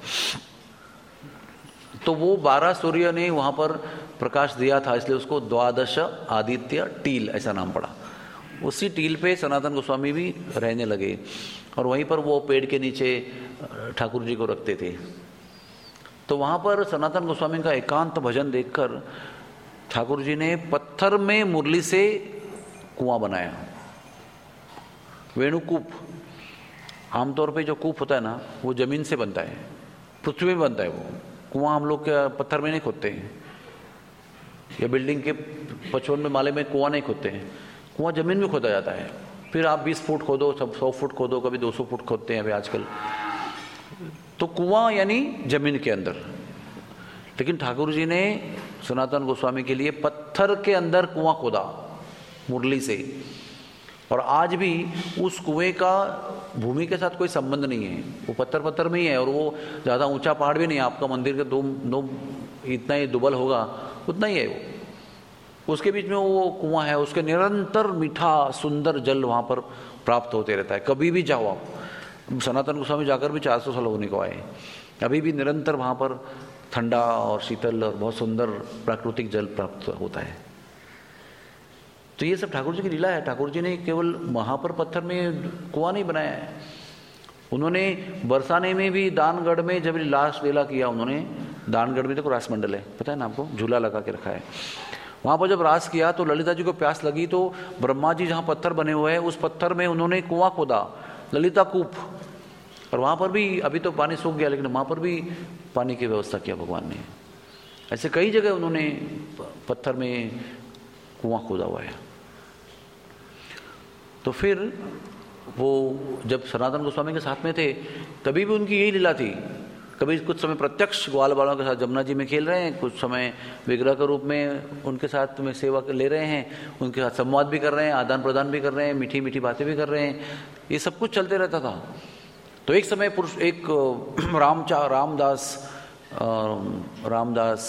तो वो बारह सूर्य ने वहाँ पर प्रकाश दिया था, इसलिए उसको द्वादश आदित्य टील ऐसा नाम पड़ा। उसी टील पे सनातन गोस्वामी भी रहने लगे, और वहीं पर वो पेड़ के नीचे ठाकुर जी को रखते थे। तो वहाँ पर सनातन गोस्वामी का एकांत भजन देखकर ठाकुर जी ने पत्थर में मुरली से कुआं बनाया, वेणुकूप। आमतौर पे जो कूप होता है ना, वो जमीन से बनता है, पृथ्वी में बनता है। वो कुआं हम लोग क्या पत्थर में नहीं खोदते हैं, या बिल्डिंग के पचपन माले में कुआं नहीं खोदते हैं, कुआं जमीन में खोदा जाता है। फिर आप बीस फुट खोदो, सब सौ फुट खोदो, कभी दो सौ फुट खोदते हैं अभी आजकल। तो कुआं यानी जमीन के अंदर। लेकिन ठाकुर जी ने सनातन गोस्वामी के लिए पत्थर के अंदर कुआं खोदा मुरली से, और आज भी उस कुएं का भूमि के साथ कोई संबंध नहीं है, वो पत्थर पत्थर में ही है। और वो ज़्यादा ऊंचा पहाड़ भी नहीं है, आपका मंदिर के दो दो इतना ही दुबल होगा उतना ही है वो, उसके बीच में वो कुआं है। उसके निरंतर मीठा सुंदर जल वहाँ पर प्राप्त होते रहता है। कभी भी जाओ आप, सनातन गोस्वामी जाकर भी चार सौ साल होने को आए, अभी भी निरंतर वहाँ पर ठंडा और शीतल और बहुत सुंदर प्राकृतिक जल प्राप्त होता है। तो ये सब ठाकुर जी की लीला है। ठाकुर जी ने केवल वहाँ पर पत्थर में कुआं नहीं बनाया है, उन्होंने बरसाने में भी, दानगढ़ में जब लास्ट लीला किया उन्होंने, दानगढ़ में तो रास मंडल है, पता है ना आपको, झूला लगा के रखा है। वहाँ पर जब रास किया तो ललिता जी को प्यास लगी, तो ब्रह्मा जी जहाँ पत्थर बने हुए हैं उस पत्थर में उन्होंने कुआं खोदा, ललिता कूप। और वहाँ पर भी, अभी तो पानी सूख गया, लेकिन वहाँ पर भी पानी की व्यवस्था किया भगवान ने। ऐसे कई जगह उन्होंने पत्थर में कुआं खोदा हुआ है। तो फिर वो जब सनातन गोस्वामी के साथ में थे तभी भी उनकी यही लीला थी। कभी कुछ समय प्रत्यक्ष ग्वाल बालों के साथ जमुना जी में खेल रहे हैं, कुछ समय विग्रह के रूप में उनके साथ में सेवा ले रहे हैं, उनके साथ संवाद भी कर रहे हैं, आदान प्रदान भी कर रहे हैं, मीठी मीठी बातें भी कर रहे हैं, ये सब कुछ चलते रहता था। तो एक समय पुरुष एक रामचा रामदास रामदास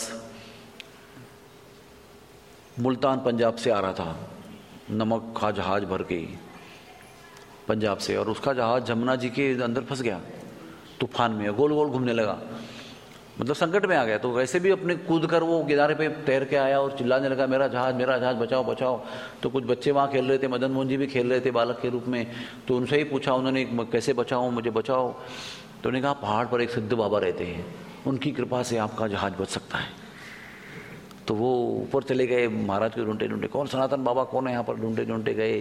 मुल्तान पंजाब से आ रहा था, नमक का जहाज भर के पंजाब से, और उसका जहाज जमुना जी के अंदर फंस गया तूफान में, गोल गोल घूमने लगा, मतलब संकट में आ गया। तो वैसे भी अपने कूद कर वो किनारे पे तैर के आया और चिल्लाने लगा मेरा जहाज मेरा जहाज बचाओ बचाओ। तो कुछ बच्चे वहाँ खेल रहे थे, मदन मोहन जी भी खेल रहे थे बालक के रूप में, तो उनसे ही पूछा उन्होंने कैसे बचाओ मुझे बचाओ। तो उन्होंने कहा पहाड़ पर एक सिद्ध बाबा रहते हैं, उनकी कृपा से आपका जहाज बच सकता है। तो वो ऊपर चले गए, महाराज को ढूंढते ढूंढते कौन सनातन बाबा कौन है यहाँ पर, ढूंढते ढूंढते गए।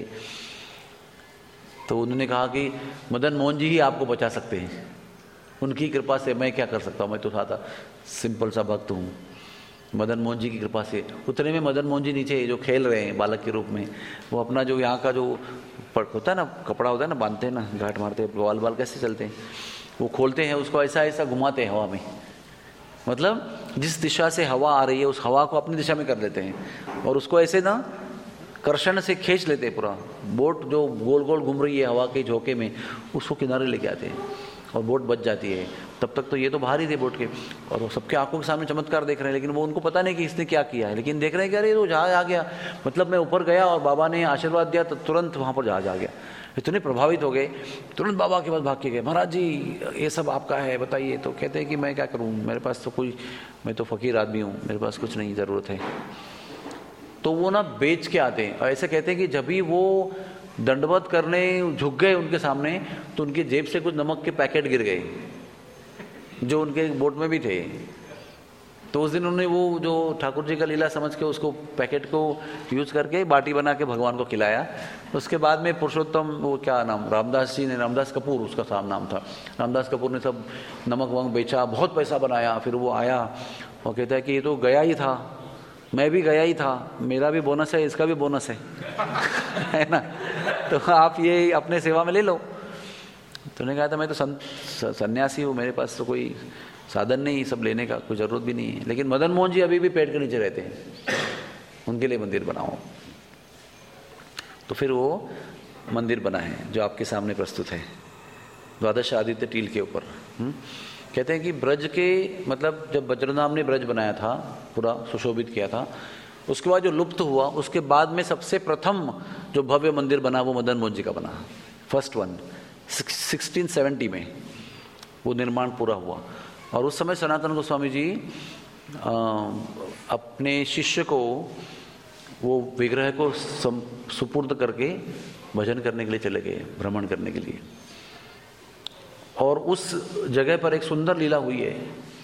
तो उन्होंने कहा कि मदन मोहन जी ही आपको बचा सकते हैं, उनकी कृपा से, मैं क्या कर सकता हूँ, मैं तो सादा सिंपल सा भक्त हूँ, मदन मोहन जी की कृपा से। उतने में मदन मोहन जी नीचे जो खेल रहे हैं बालक के रूप में, वो अपना जो यहाँ का जो होता है ना कपड़ा होता है ना, बांधते हैं ना, घाट मारते हैं, बाल बाल कैसे चलते हैं, वो खोलते हैं, उसको ऐसा ऐसा घुमाते हैं हवा में, मतलब जिस दिशा से हवा आ रही है उस हवा को अपनी दिशा में कर लेते हैं और उसको ऐसे ना कर्षण से खींच लेते हैं। पूरा बोट जो गोल गोल घूम रही है हवा के झोंके में, उसको किनारे लेके आते हैं और बोट बच जाती है। तब तक तो ये तो बाहर ही थे बोट के, और वो सबके आंखों के सामने चमत्कार देख रहे हैं, लेकिन वो उनको पता नहीं कि इसने क्या किया है, लेकिन देख रहे हैं कि अरे वो जहाज आ गया, मतलब मैं ऊपर गया और बाबा ने आशीर्वाद दिया तो तुरंत वहाँ पर जहाज आ गया। इतने प्रभावित हो गए, तुरंत बाबा के पास भाग के गए, महाराज जी ये सब आपका है बताइए। तो कहते हैं कि मैं क्या करूँ, मेरे पास तो कोई, मैं तो फ़कीर आदमी हूँ, मेरे पास कुछ नहीं, ज़रूरत है। तो वो ना बेच के आते हैं, और ऐसे कहते हैं कि जब भी वो दंडवत करने झुक गए उनके सामने तो उनकी जेब से कुछ नमक के पैकेट गिर गए जो उनके बोट में भी थे। तो उस दिन उन्होंने वो जो ठाकुर जी का लीला समझ के उसको पैकेट को यूज करके बाटी बना के भगवान को खिलाया। उसके बाद में पुरुषोत्तम, वो क्या नाम, रामदास जी ने, रामदास कपूर उसका साम नाम था, रामदास कपूर ने सब नमक वमक बेचा, बहुत पैसा बनाया। फिर वो आया और कहता है कि ये तो गया ही था, मैं भी गया ही था, मेरा भी बोनस है, इसका भी बोनस है है ना, तो आप ये अपने सेवा में ले लो। तो उन्होंने कहा था मैं तो सन्यासी हूँ, मेरे पास तो कोई साधन नहीं, सब लेने का कोई ज़रूरत भी नहीं है। लेकिन मदन मोहन जी अभी भी पेड़ के नीचे रहते हैं, उनके लिए मंदिर बनाओ। तो फिर वो मंदिर बना है जो आपके सामने प्रस्तुत है, द्वादश आदित्य टील के ऊपर। कहते हैं कि ब्रज के, मतलब जब वज्रनाम ने ब्रज बनाया था, पूरा सुशोभित किया था, उसके बाद जो लुप्त हुआ, उसके बाद में सबसे प्रथम जो भव्य मंदिर बना वो मदन मोहन जी का बना, फर्स्ट वन, सिक्सटीन सेवेंटी में वो निर्माण पूरा हुआ। और उस समय सनातन गोस्वामी जी आ, अपने शिष्य को वो विग्रह को सुपुर्द करके भजन करने के लिए चले गए, भ्रमण करने के लिए। और उस जगह पर एक सुंदर लीला हुई है।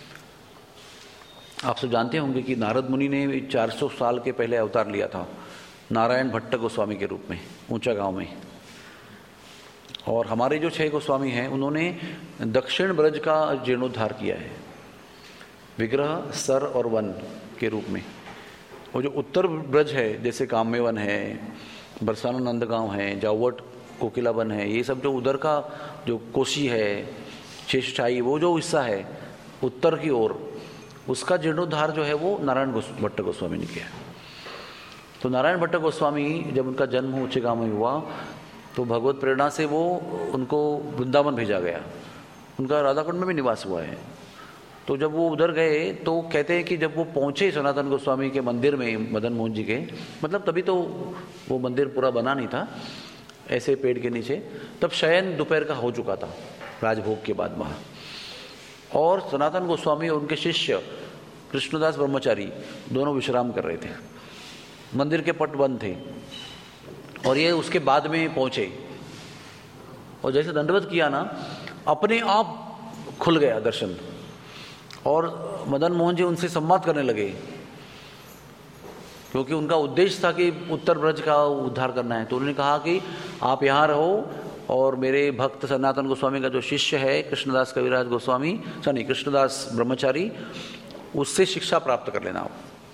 आप सब जानते होंगे कि नारद मुनि ने चार सौ साल के पहले अवतार लिया था नारायण भट्ट गोस्वामी के रूप में ऊंचा गांव में। और हमारे जो छह गोस्वामी हैं उन्होंने दक्षिण ब्रज का जीर्णोद्धार किया है, विग्रह, सर और वन के रूप में। और जो उत्तर ब्रज है, जैसे काम्य वन है, बरसाना नंदगांव है, जावट कोकिला वन है, ये सब जो उधर का जो कोशी है, शेषशाही, वो जो हिस्सा है उत्तर की ओर, उसका जीर्णोद्धार जो है वो नारायण भट्ट गोस्वामी ने किया। तो नारायण भट्ट गोस्वामी जब उनका जन्म ऊंचे गांव में हुआ तो भगवत प्रेरणा से वो उनको वृंदावन भेजा गया, उनका राधाकुंड में भी निवास हुआ है। तो जब वो उधर गए तो कहते हैं कि जब वो पहुँचे सनातन गोस्वामी के मंदिर में, मदन मोहन जी के, मतलब तभी तो वो मंदिर पूरा बना नहीं था, ऐसे पेड़ के नीचे, तब शयन दोपहर का हो चुका था राजभोग के बाद वहाँ। और सनातन गोस्वामी और उनके शिष्य कृष्णदास ब्रह्मचारी दोनों विश्राम कर रहे थे, मंदिर के पट बंद थे। और ये उसके बाद में पहुंचे और जैसे दंडवत किया ना, अपने आप खुल गया दर्शन, और मदन मोहन जी उनसे संवाद करने लगे, क्योंकि उनका उद्देश्य था कि उत्तर ब्रज का उद्धार करना है। तो उन्होंने कहा कि आप यहाँ रहो और मेरे भक्त सनातन गोस्वामी का जो शिष्य है कृष्णदास कविराज गोस्वामी, सॉरी कृष्णदास ब्रह्मचारी, उससे शिक्षा प्राप्त कर लेना आप।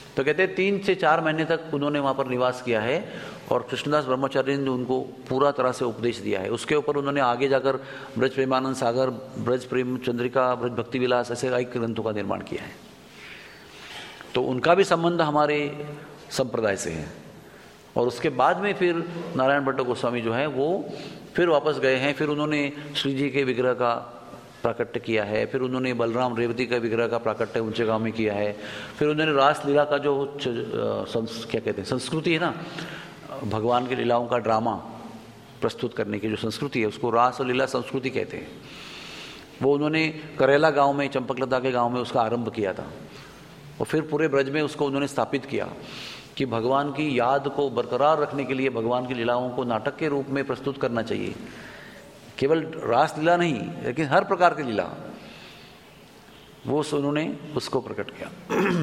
तो कहते हैं तीन से चार महीने तक उन्होंने वहाँ पर निवास किया है और कृष्णदास ब्रह्मचारी ने उनको पूरा तरह से उपदेश दिया है। उसके ऊपर उन्होंने आगे जाकर ब्रज प्रेमानंद सागर, ब्रज प्रेम चंद्रिका, ब्रज भक्ति विलास ऐसे कई ग्रंथों का निर्माण किया है। तो उनका भी संबंध हमारे संप्रदाय से है। और उसके बाद में फिर नारायण भट्ट गोस्वामी जो है वो फिर वापस गए हैं। फिर उन्होंने श्री जी के विग्रह का प्राकट्य किया है, फिर उन्होंने बलराम रेवती का विग्रह का प्राकट्य ऊंचे गांव में किया है, फिर उन्होंने रास लीला का जो संस, क्या कहते हैं संस्कृति है ना, भगवान की लीलाओं का ड्रामा प्रस्तुत करने की जो संस्कृति है उसको रास और लीला संस्कृति कहते हैं। वो उन्होंने करेला गांव में, चंपकलता के गांव में उसका आरंभ किया था और फिर पूरे ब्रज में उसको उन्होंने स्थापित किया कि भगवान की याद को बरकरार रखने के लिए भगवान की लीलाओं को नाटक के रूप में प्रस्तुत करना चाहिए। केवल रास लीला नहीं लेकिन हर प्रकार की लीला, वो उन्होंने उसको प्रकट किया।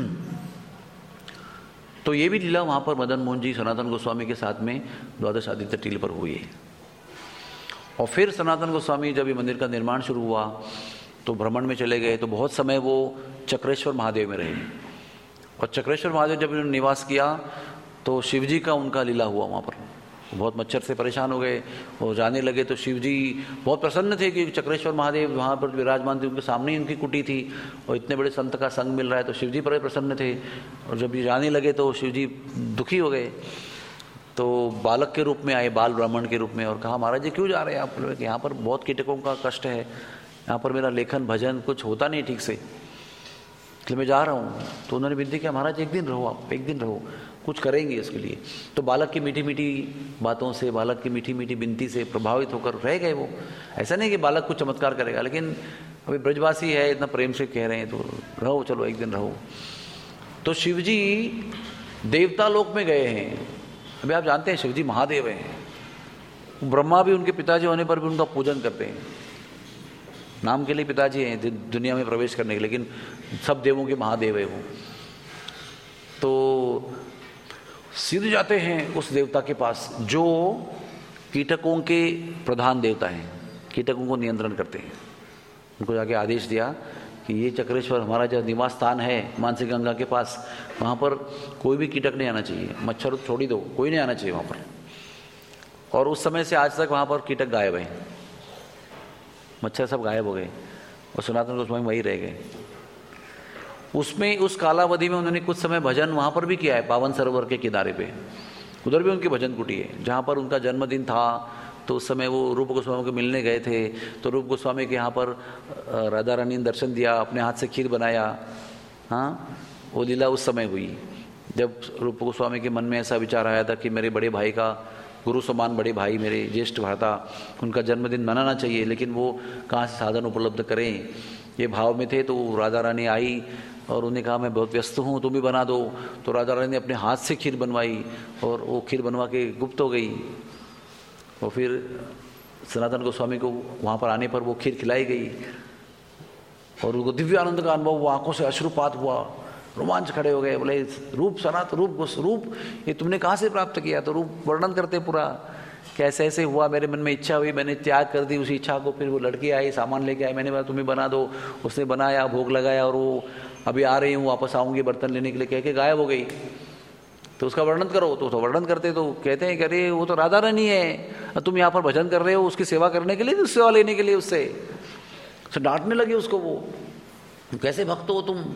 तो ये भी लीला वहाँ पर मदन मोहन जी सनातन गोस्वामी के साथ में द्वादश आदित्य टील पर हुई है। और फिर सनातन गोस्वामी जब ये मंदिर का निर्माण शुरू हुआ तो भ्रमण में चले गए, तो बहुत समय वो चक्रेश्वर महादेव में रहे। और चक्रेश्वर महादेव जब उन्होंने निवास किया तो शिवजी का उनका लीला हुआ वहाँ पर। बहुत मच्छर से परेशान हो गए और जाने लगे, तो शिवजी बहुत प्रसन्न थे कि चक्रेश्वर महादेव वहाँ पर विराजमान थे, उनके सामने ही उनकी कुटी थी और इतने बड़े संत का संग मिल रहा है, तो शिवजी पर प्रसन्न थे। और जब ये जाने लगे तो शिवजी दुखी हो गए, तो बालक के रूप में आए, बाल ब्राह्मण के रूप में, और कहा महाराज जी क्यों जा रहे हैं आप लोग, यहाँ पर बहुत कीटकों का कष्ट है, यहाँ पर मेरा लेखन भजन कुछ होता नहीं ठीक से, इसलिए मैं जा रहा हूँ। तो उन्होंने विनती किया महाराज एक दिन रहो, आप एक दिन रहो, कुछ करेंगे इसके लिए। तो बालक की मीठी मीठी बातों से, बालक की मीठी मीठी विनती से प्रभावित होकर रह गए वो। ऐसा नहीं कि बालक कुछ चमत्कार करेगा, लेकिन अभी ब्रजवासी है, इतना प्रेम से कह रहे हैं तो रहो, चलो एक दिन रहो। तो शिवजी देवता लोक में गए हैं। अभी आप जानते हैं शिवजी महादेव हैं, ब्रह्मा भी उनके पिताजी होने पर भी उनका पूजन करते हैं। नाम के लिए पिताजी हैं दुनिया में प्रवेश करने के, लेकिन सब देवों के महादेव है वो। तो सीधे जाते हैं उस देवता के पास जो कीटकों के प्रधान देवता हैं, कीटकों को नियंत्रण करते हैं। उनको जाके आदेश दिया कि ये चक्रेश्वर हमारा जो निवास स्थान है मानसी गंगा के पास, वहाँ पर कोई भी कीटक नहीं आना चाहिए, मच्छर छोड़ ही दो, कोई नहीं आना चाहिए वहाँ पर। और उस समय से आज तक वहाँ पर कीटक गायब हैं, मच्छर सब गायब हो गए और सनातन गोस्वामी वहीं रह गए। उसमें उस कालावधि में उन्होंने कुछ समय भजन वहाँ पर भी किया है, पावन सरोवर के किनारे पे, उधर भी उनकी भजन कुटी है। जहाँ पर उनका जन्मदिन था तो उस समय वो रूप गोस्वामी को मिलने गए थे, तो रूप गोस्वामी के यहाँ पर राधा रानी ने दर्शन दिया, अपने हाथ से खीर बनाया। हाँ, वो लीला उस समय हुई जब रूप गोस्वामी के मन में ऐसा विचार आया था कि मेरे बड़े भाई का, गुरु समान बड़े भाई मेरे ज्येष्ठ भ्राता, उनका जन्मदिन मनाना चाहिए, लेकिन वो कहाँ से साधन उपलब्ध करें, ये भाव में थे। तो राधा रानी आई और उन्हें कहा मैं बहुत व्यस्त हूँ, तुम भी बना दो। तो राधा रानी ने अपने हाथ से खीर बनवाई और वो खीर बनवा के गुप्त हो गई। और फिर सनातन गोस्वामी को वहाँ पर आने पर वो खीर खिलाई गई और उनको दिव्य आनंद का अनुभव हुआ, आंखों से अश्रुपात हुआ, रोमांच खड़े हो गए। बोले रूप सनात रूप रूप ये तुमने कहाँ से प्राप्त किया? तो रूप वर्णन करते पूरा कैसे ऐसे हुआ, मेरे मन में इच्छा हुई, मैंने त्याग कर दी उसी इच्छा को। फिर वो लड़की आई, सामान लेके आई, मैंने बोला तुम्हें बना दो, उसने बनाया, भोग लगाया और वो अभी आ रही हूँ, वापस आऊँगी बर्तन लेने के लिए कह के गायब हो गई। तो उसका वर्णन करो, तो, तो वर्णन करते तो कहते हैं कि अरे वो तो राधा रानी है, तुम यहाँ पर भजन कर रहे हो उसकी सेवा करने के लिए, सेवा लेने के लिए उससे। तो डांटने लगे उसको, वो कैसे भक्त हो तुम,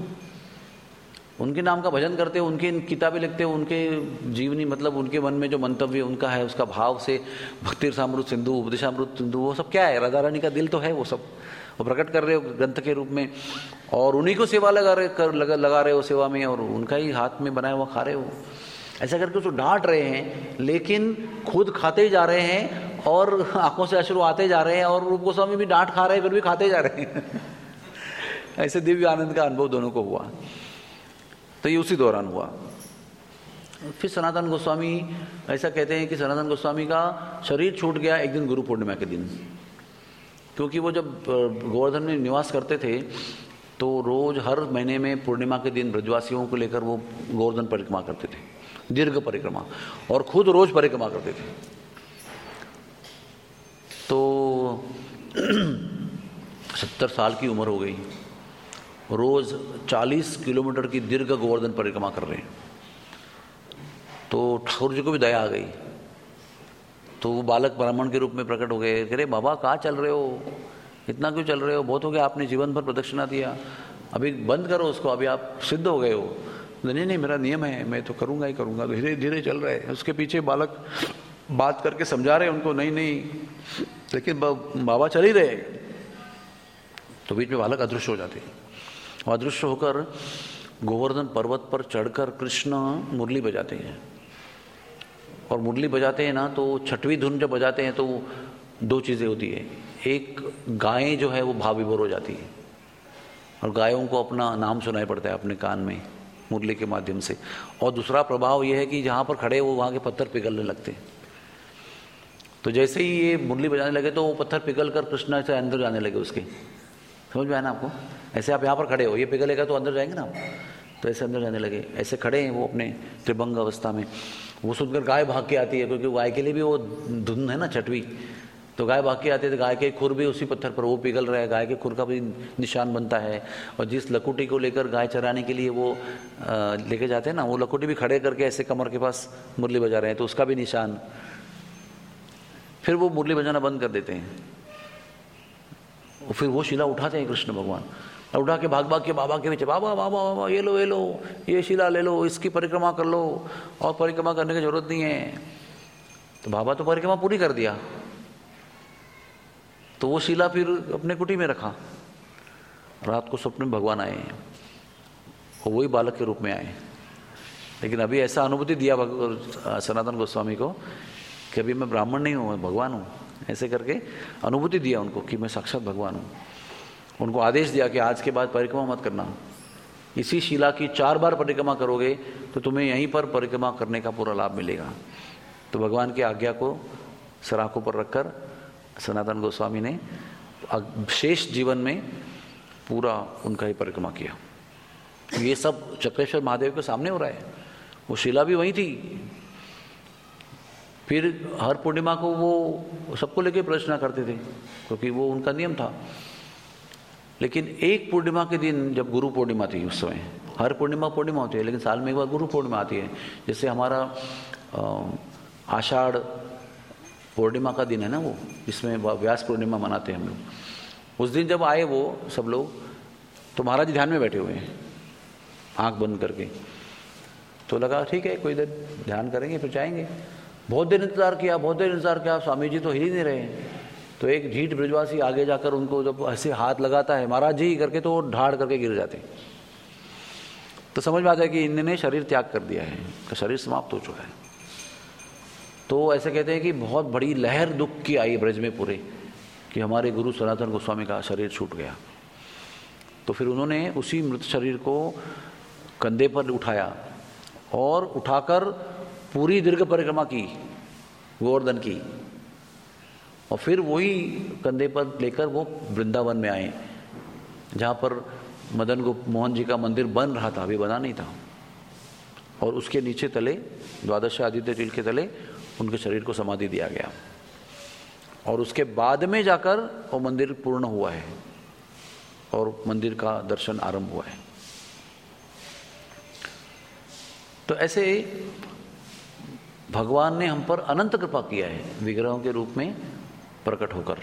उनके नाम का भजन करते हो, उनकी किताबें लिखते हो, उनके जीवनी मतलब उनके मन में जो मंतव्य उनका है उसका भाव से भक्ति रसामृत सिंधु, उपदेशामृत सिंधु, वो सब क्या है? राधा रानी का दिल तो है वो सब, वो प्रकट कर रहे हो ग्रंथ के रूप में और उन्हीं को सेवा लगा रहे कर लगा, लगा रहे हो सेवा में और उनका ही हाथ में बनाया हुआ खा रहे हो। ऐसा करके उसको डांट रहे हैं लेकिन खुद खाते ही जा रहे हैं और आंखों से अश्रु आते जा रहे हैं और रूप गोस्वामी भी डांट खा रहे हैं फिर भी खाते जा रहे हैं। ऐसे दिव्य आनंद का अनुभव दोनों को हुआ। तो ये उसी दौरान हुआ। फिर सनातन गोस्वामी ऐसा कहते हैं कि सनातन गोस्वामी का शरीर छूट गया एक दिन गुरु पूर्णिमा के दिन, क्योंकि वो जब गोवर्धन में निवास करते थे तो रोज हर महीने में पूर्णिमा के दिन ब्रजवासियों को लेकर वो गोवर्धन परिक्रमा करते थे, दीर्घ परिक्रमा, और खुद रोज परिक्रमा करते थे। तो सत्तर साल की उम्र हो गई, रोज चालीस किलोमीटर की दीर्घ गोवर्धन परिक्रमा कर रहे हैं। तो ठाकुर जी को भी दया आ गई, तो वो बालक ब्राह्मण के रूप में प्रकट हो गए। कह रहे बाबा कहाँ चल रहे हो, इतना क्यों चल रहे हो, बहुत हो गया, आपने जीवन भर प्रदक्षिणा दिया, अभी बंद करो उसको, अभी आप सिद्ध हो गए हो। नहीं नहीं मेरा नियम है, मैं तो करूँगा ही करूँगा। तो धीरे धीरे चल रहे हैं, उसके पीछे बालक बात करके समझा रहे उनको, नहीं नहीं, लेकिन बाबा चल ही रहे। तो बीच में बालक अदृश्य हो जाते, और अदृश्य होकर गोवर्धन पर्वत पर चढ़कर कृष्ण मुरली बजाते हैं। और मुरली बजाते हैं ना, तो छठवीं धुन जब बजाते हैं तो दो चीज़ें होती है, एक गायें जो है वो भाव विभोर हो जाती है, और गायों को अपना नाम सुनाई पड़ता है अपने कान में मुरली के माध्यम से। और दूसरा प्रभाव ये है कि जहाँ पर खड़े वो वहाँ के पत्थर पिघलने लगते हैं। तो जैसे ही ये मुरली बजाने लगे तो वो पत्थर पिघल कर कृष्ण से अंदर जाने लगे उसके, समझ में आया ना आपको? ऐसे आप यहाँ पर खड़े हो, ये पिघलेगा तो अंदर जाएंगे ना, तो ऐसे अंदर जाने लगे। ऐसे खड़े हैं वो अपने त्रिभंग अवस्था में। वो सुनकर गाय भाग के आती है, क्योंकि गाय के लिए भी वो धुन है ना छठवीं, तो गाय भाग के आती है, तो गाय के खुर भी उसी पत्थर पर वो पिघल रहा है, गाय के खुर का भी निशान बनता है। और जिस लकुटी को लेकर गाय चराने के लिए वो लेके जाते हैं ना, वो लकुटी भी खड़े करके ऐसे कमर के पास मुरली बजा रहे हैं, तो उसका भी निशान। फिर वो मुरली बजाना बंद कर देते हैं, और फिर वो शिला उठाते हैं कृष्ण भगवान, और उठा के भाग भाग के बाबा के पीछे, बाबा बाबा बाबा ये लो ये लो, ये शिला ले लो, इसकी परिक्रमा कर लो, और परिक्रमा करने की जरूरत नहीं है। तो बाबा तो परिक्रमा पूरी कर दिया, तो वो शिला फिर अपने कुटी में रखा। रात को स्वप्न में भगवान आए, और वही बालक के रूप में आए। लेकिन अभी ऐसा अनुभूति दिया सनातन गोस्वामी को कि अभी मैं ब्राह्मण नहीं हूँ, मैं भगवान हूँ, ऐसे करके अनुभूति दिया उनको कि मैं साक्षात भगवान हूँ। उनको आदेश दिया कि आज के बाद परिक्रमा मत करना, इसी शिला की चार बार परिक्रमा करोगे तो तुम्हें यहीं पर परिक्रमा करने का पूरा लाभ मिलेगा। तो भगवान की आज्ञा को सराखों पर रखकर सनातन गोस्वामी ने शेष जीवन में पूरा उनका ही परिक्रमा किया। ये सब चक्रेश्वर महादेव के सामने हो रहा है, वो शिला भी वही थी। फिर हर पूर्णिमा को वो सबको लेके प्रदक्षिणा करते थे, क्योंकि वो उनका नियम था। लेकिन एक पूर्णिमा के दिन, जब गुरु पूर्णिमा थी उस समय, हर पूर्णिमा पूर्णिमा होती है, लेकिन साल में एक बार गुरु पूर्णिमा आती है। जैसे हमारा आषाढ़ पूर्णिमा का दिन है ना वो, जिसमें व्यास पूर्णिमा मनाते हैं हम लोग। उस दिन जब आए वो सब लोग, तो महाराज जी ध्यान में बैठे हुए हैं आंख बंद करके। तो लगा ठीक है कोई देर ध्यान करेंगे फिर जाएंगे। बहुत देर इंतजार किया, बहुत देर इंतजार किया, स्वामी जी तो हिल ही नहीं रहे। तो एक झीठ ब्रजवासी आगे जाकर उनको जब ऐसे हाथ लगाता है महाराज जी करके, तो वो ढाड़ करके गिर जाते हैं। तो समझ में आता है कि इन्होंने शरीर त्याग कर दिया है, तो शरीर समाप्त हो चुका है। तो ऐसे कहते हैं कि बहुत बड़ी लहर दुख की आई ब्रज में पूरे, कि हमारे गुरु सनातन गोस्वामी का शरीर छूट गया। तो फिर उन्होंने उसी मृत शरीर को कंधे पर उठाया और उठाकर पूरी दीर्घ परिक्रमा की गोवर्धन की, और फिर वही कंधे पर लेकर वो वृंदावन में आए, जहाँ पर मदन गोप मोहन जी का मंदिर बन रहा था, अभी बना नहीं था। और उसके नीचे तले द्वादश आदित्य चील के तले उनके शरीर को समाधि दिया गया, और उसके बाद में जाकर वो मंदिर पूर्ण हुआ है और मंदिर का दर्शन आरंभ हुआ है। तो ऐसे भगवान ने हम पर अनंत कृपा किया है विग्रहों के रूप में प्रकट होकर।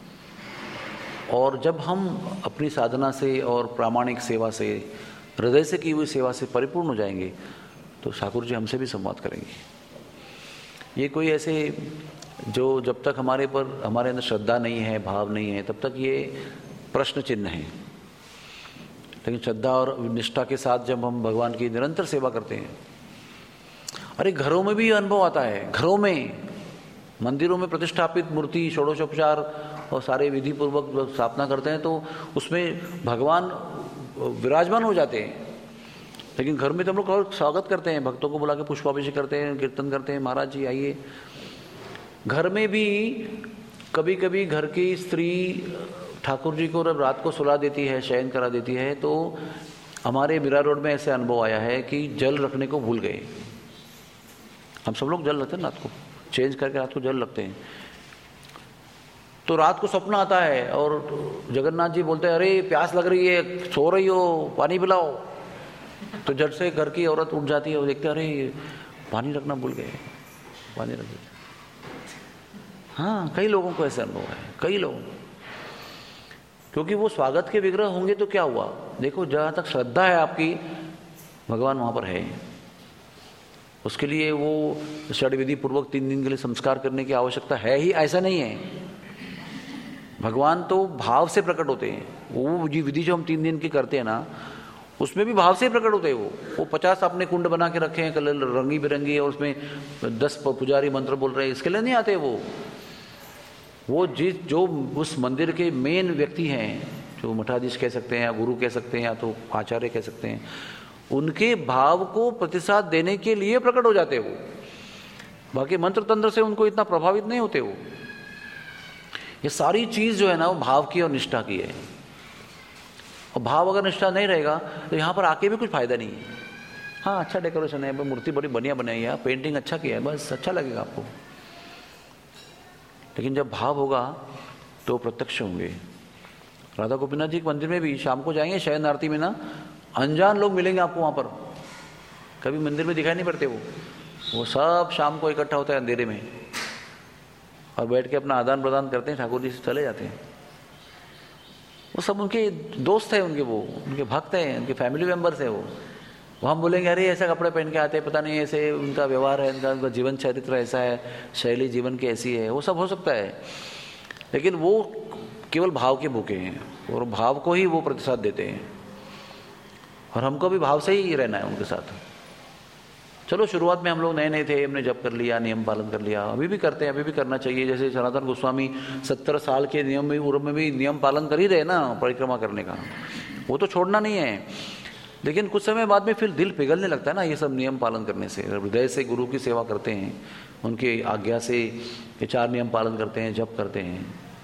और जब हम अपनी साधना से और प्रामाणिक सेवा से, हृदय से की हुई सेवा से परिपूर्ण हो जाएंगे, तो ठाकुर जी हमसे भी संवाद करेंगे। ये कोई ऐसे जो जब तक हमारे पर हमारे अंदर श्रद्धा नहीं है, भाव नहीं है, तब तक ये प्रश्न चिन्ह है। लेकिन श्रद्धा और निष्ठा के साथ जब हम भगवान की निरंतर सेवा करते हैं, अरे घरों में भी अनुभव आता है। घरों में, मंदिरों में प्रतिष्ठापित मूर्ति, षोडशोपचार और सारे विधि पूर्वक स्थापना करते हैं, तो उसमें भगवान विराजमान हो जाते हैं। लेकिन घर में तो हम लोग स्वागत करते हैं, भक्तों को बुला के पुष्पाभिषेक करते हैं, कीर्तन करते हैं, महाराज जी आइए। घर में भी कभी कभी घर की स्त्री ठाकुर जी को जब रात को सुला देती है, शयन करा देती है, तो हमारे मीरा रोड में ऐसे अनुभव आया है कि जल रखने को भूल गए। हम सब लोग जल रखते हैं, रात को चेंज करके रात को जल रखते हैं। तो रात को सपना आता है और जगन्नाथ जी बोलते हैं, अरे प्यास लग रही है, सो रही हो, पानी पिलाओ। तो झट से घर की औरत उठ जाती है और देखते हैं, अरे पानी रखना भूल गए, पानी रख दिया। हाँ, कई लोगों को ऐसा अनुभव है, कई लोग, क्योंकि वो स्वागत के विग्रह होंगे तो क्या हुआ, देखो जहां तक श्रद्धा है आपकी, भगवान वहां पर है। उसके लिए वो षड्विधि पूर्वक तीन दिन के लिए संस्कार करने की आवश्यकता है ही, ऐसा नहीं है। भगवान तो भाव से प्रकट होते हैं। वो जी विधि जो हम तीन दिन की करते हैं ना, उसमें भी भाव से प्रकट होते हैं। वो वो पचास आपने कुंड बना के रखे हैं कलर रंगी बिरंगी, और उसमें दस पुजारी मंत्र बोल रहे हैं, इसके लिए नहीं आते। वो वो जिस जो उस मंदिर के मेन व्यक्ति हैं, जो मठाधीश कह सकते हैं या गुरु कह सकते हैं या तो आचार्य कह सकते हैं, उनके भाव को प्रतिसाद देने के लिए प्रकट हो जाते वो। बाकी मंत्र तंत्र से उनको इतना प्रभावित नहीं होते वो। ये सारी चीज जो है ना, वो भाव की और निष्ठा की है। और भाव अगर निष्ठा नहीं रहेगा तो यहाँ पर आके भी कुछ फायदा नहीं है। हाँ, अच्छा डेकोरेशन है, मूर्ति बड़ी बढ़िया बनाई है, पेंटिंग अच्छा किया है, बस अच्छा लगेगा आपको। लेकिन जब भाव होगा तो प्रत्यक्ष होंगे। राधा गोपीनाथ जी के मंदिर में भी शाम को जाएंगे शयन आरती में ना, अनजान लोग मिलेंगे आपको वहां पर, कभी मंदिर में दिखाई नहीं पड़ते। वो वो सब शाम को इकट्ठा होता है अंधेरे में और बैठ के अपना आदान प्रदान करते हैं, ठाकुर जी से चले जाते हैं। वो सब उनके दोस्त हैं, उनके वो उनके भक्त हैं, उनके फैमिली मेंबर्स हैं। वो वो हम बोलेंगे अरे ऐसा कपड़े पहन के आते हैं, पता नहीं ऐसे उनका व्यवहार है, उनका उनका जीवन चरित्र ऐसा है, शैली जीवन की ऐसी है, वो सब हो सकता है। लेकिन वो केवल भाव के भूखे हैं और भाव को ही वो प्रतिसाद देते हैं। और हमको भी भाव से ही रहना है उनके साथ। चलो शुरुआत में हम लोग नए नए थे, हमने जप कर लिया, नियम पालन कर लिया, अभी भी करते हैं, अभी भी करना चाहिए। जैसे सनातन गोस्वामी सत्तर साल के नियम में उम्र में भी नियम पालन कर ही रहे ना परिक्रमा करने का, वो तो छोड़ना नहीं है। लेकिन कुछ समय बाद में फिर दिल पिघलने लगता है ना ये सब नियम पालन करने से। हृदय से गुरु की सेवा करते हैं, उनकी आज्ञा से ये चार नियम पालन करते हैं, जप करते हैं,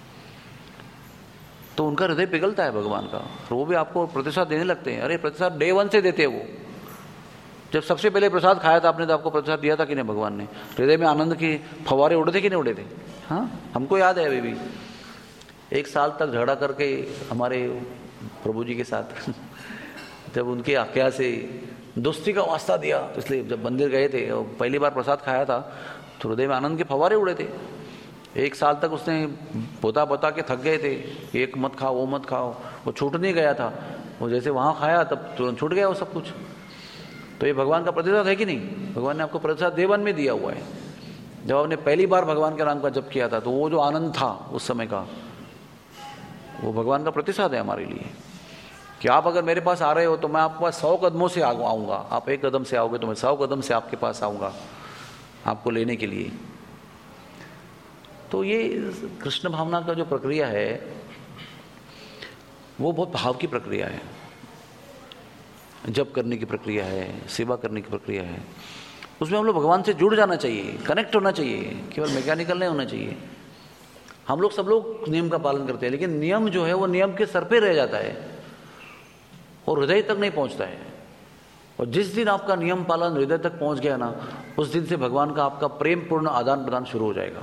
तो उनका हृदय पिघलता है भगवान का, और वो भी आपको प्रतिसाद देने लगते हैं। अरे प्रतिसाद डे वन से देते हैं वो। जब सबसे पहले प्रसाद खाया था आपने, तो आपको प्रसाद दिया था कि नहीं भगवान ने? हृदय में आनंद की फवारे उड़े थे कि नहीं उड़े थे? हाँ, हमको याद है अभी भी। एक साल तक झगड़ा करके हमारे प्रभु जी के साथ जब उनकी आज्ञा से दोस्ती का वास्ता दिया, इसलिए जब मंदिर गए थे और पहली बार प्रसाद खाया था तो हृदय में आनंद के फवारे उड़े थे। एक साल तक उसने बता बता के थक गए थे, एक मत खाओ वो मत खाओ, वो छूट नहीं गया था। वो जैसे वहाँ खाया तब तुरंत छूट गया वो सब कुछ। तो ये भगवान का प्रतिसाद है कि नहीं? भगवान ने आपको प्रतिसाद देवन में दिया हुआ है। जब आपने पहली बार भगवान के नाम का जप किया था तो वो जो आनंद था उस समय का, वो भगवान का प्रतिसाद है हमारे लिए। कि आप अगर मेरे पास आ रहे हो तो मैं आपके पास सौ कदमों से आऊँगा, आप एक कदम से आओगे तो मैं सौ कदम से आपके पास आऊँगा आपको लेने के लिए। तो ये कृष्ण भावना का जो प्रक्रिया है वो बहुत भाव की प्रक्रिया है, जप करने की प्रक्रिया है, सेवा करने की प्रक्रिया है। उसमें हम लोग भगवान से जुड़ जाना चाहिए, कनेक्ट होना चाहिए, केवल मैकेनिकल नहीं होना चाहिए। हम लोग सब लोग नियम का पालन करते हैं, लेकिन नियम जो है वो नियम के सर पे रह जाता है और हृदय तक नहीं पहुंचता है। और जिस दिन आपका नियम पालन हृदय तक पहुंच गया ना, उस दिन से भगवान का आपका प्रेम पूर्ण आदान प्रदान शुरू हो जाएगा।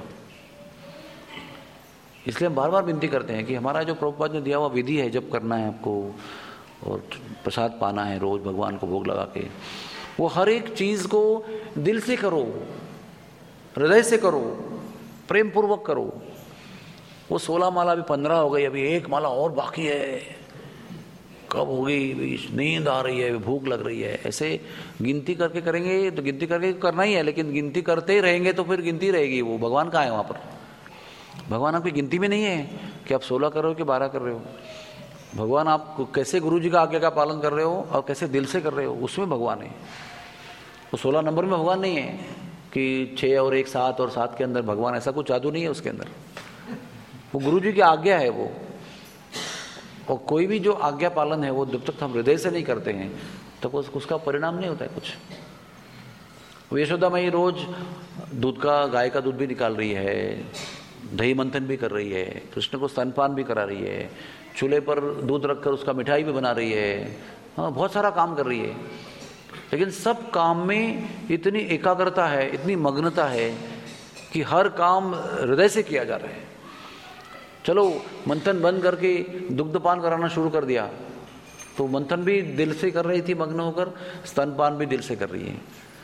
इसलिए हम बार बार विनती करते हैं कि हमारा जो प्रभुपाद ने दिया हुआ विधि है, जब करना है आपको और प्रसाद पाना है रोज भगवान को भोग लगा के, वो हर एक चीज को दिल से करो, हृदय से करो, प्रेम पूर्वक करो। वो सोलह माला अभी पंद्रह हो गई, अभी एक माला और बाकी है, कब होगी, नींद आ रही है, भूख लग रही है, ऐसे गिनती करके करेंगे तो गिनती करके करना ही है। लेकिन गिनती करते ही रहेंगे तो फिर गिनती रहेगी। वो भगवान कहाँ है वहाँ पर? भगवान आपकी गिनती में नहीं है कि आप सोलह कर रहे हो कि बारह कर रहे हो। भगवान आप कैसे गुरु जी का आज्ञा का पालन कर रहे हो और कैसे दिल से कर रहे हो, उसमें भगवान है। वो सोलह नंबर में भगवान नहीं है कि छः और एक सात और सात के अंदर भगवान, ऐसा कुछ जादू नहीं है उसके अंदर। वो गुरु जी की आज्ञा है वो। और कोई भी जो आज्ञा पालन है वो जब तक हम हृदय से नहीं करते हैं तब तो उसका परिणाम नहीं होता है कुछ। यशोदा माई रोज दूध का, गाय का दूध भी निकाल रही है, दही मंथन भी कर रही है, कृष्ण को स्तनपान भी करा रही है, चूल्हे पर दूध रखकर उसका मिठाई भी बना रही है, हाँ बहुत सारा काम कर रही है। लेकिन सब काम में इतनी एकाग्रता है, इतनी मग्नता है कि हर काम हृदय से किया जा रहा है। चलो मंथन बंद करके दुग्धपान कराना शुरू कर दिया तो मंथन भी दिल से कर रही थी मग्न होकर, स्तनपान भी दिल से कर रही है।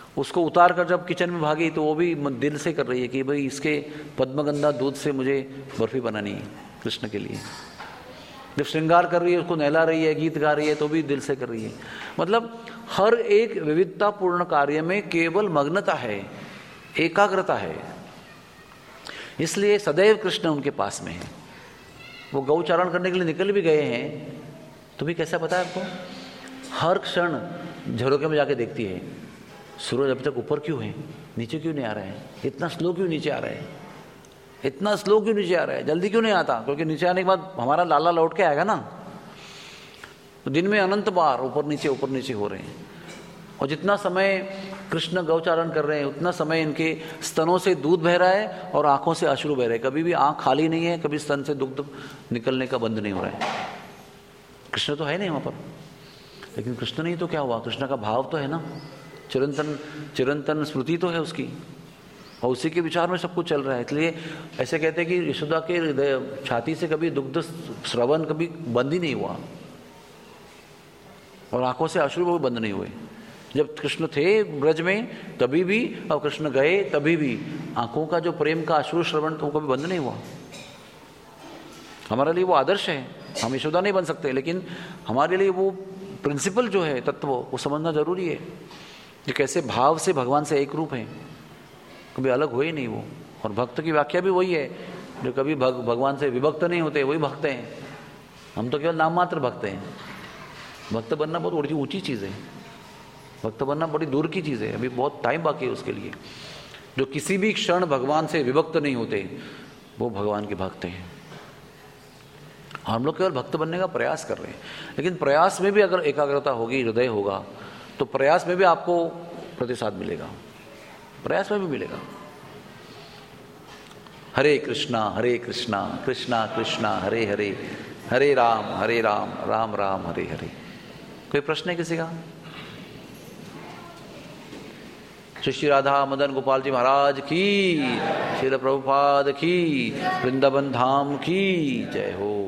उसको उतार कर जब किचन में भागी तो वो भी दिल से कर रही है कि भाई इसके पद्मगंधा दूध से मुझे बर्फी बनानी है कृष्ण के लिए। जब श्रृंगार कर रही है, उसको नहला रही है, गीत गा रही है, तो भी दिल से कर रही है। मतलब हर एक विविधतापूर्ण कार्य में केवल मग्नता है, एकाग्रता है, इसलिए सदैव कृष्ण उनके पास में है। वो गौचारण करने के लिए निकल भी गए हैं तो भी कैसा पता है आपको, हर क्षण झरोके में जाके देखती है सूरज अभी तक ऊपर क्यों है, नीचे क्यों नहीं आ रहा है, इतना स्लो क्यों नीचे आ रहा है, इतना स्लो क्यों नीचे आ रहा है, जल्दी क्यों नहीं आता, क्योंकि नीचे आने के बाद हमारा लाला लौट के आएगा ना। तो दिन में अनंत बार ऊपर नीचे ऊपर नीचे हो रहे हैं, और जितना समय कृष्ण गौचारण कर रहे हैं उतना समय इनके स्तनों से दूध बह रहा है और आंखों से अश्रु बह रहे हैं। कभी भी आंख खाली नहीं है, कभी स्तन से दुग्ध निकलने का बंद नहीं हो रहा है। कृष्ण तो है नहीं वहां पर, लेकिन कृष्ण नहीं तो क्या हुआ, कृष्ण का भाव तो है ना, चिरंतन चिरंतन स्मृति तो है उसकी, और उसी के विचार में सब कुछ चल रहा है। इसलिए ऐसे कहते हैं कि यशोदा के हृदय छाती से कभी दुग्ध श्रवण कभी बंद ही नहीं हुआ, और आंखों से अश्रु भी बंद नहीं हुए। जब कृष्ण थे ब्रज में तभी भी, और कृष्ण गए तभी भी आंखों का जो प्रेम का अश्रु श्रवण तो कभी बंद नहीं हुआ। हमारे लिए वो आदर्श है, हम यशोदा नहीं बन सकते, लेकिन हमारे लिए वो प्रिंसिपल जो है तत्व वो समझना जरूरी है कि कैसे भाव से भगवान से एक रूप है, कभी अलग हो ही नहीं वो। और भक्त की व्याख्या भी वही है, जो कभी भग, भगवान से विभक्त नहीं होते वही भक्त हैं। हम तो केवल नाम मात्र भक्त हैं। भक्त बनना बहुत ऊंची चीज़ है, भक्त बनना बड़ी दूर की चीज़ है, अभी बहुत टाइम बाकी है उसके लिए। जो किसी भी क्षण भगवान से विभक्त नहीं होते वो भगवान के भक्त हैं। हम लोग केवल भक्त बनने का प्रयास कर रहे हैं, लेकिन प्रयास में भी अगर एकाग्रता होगी, हृदय होगा, तो प्रयास में भी आपको प्रतिसाद मिलेगा, प्रयास में भी मिलेगा। हरे कृष्णा हरे कृष्णा कृष्णा कृष्णा हरे हरे, हरे राम हरे राम राम राम हरे हरे। कोई प्रश्न है किसी का? श्री राधा मदन गोपाल जी महाराज की, श्रील प्रभुपाद की, वृंदावन धाम की जय हो।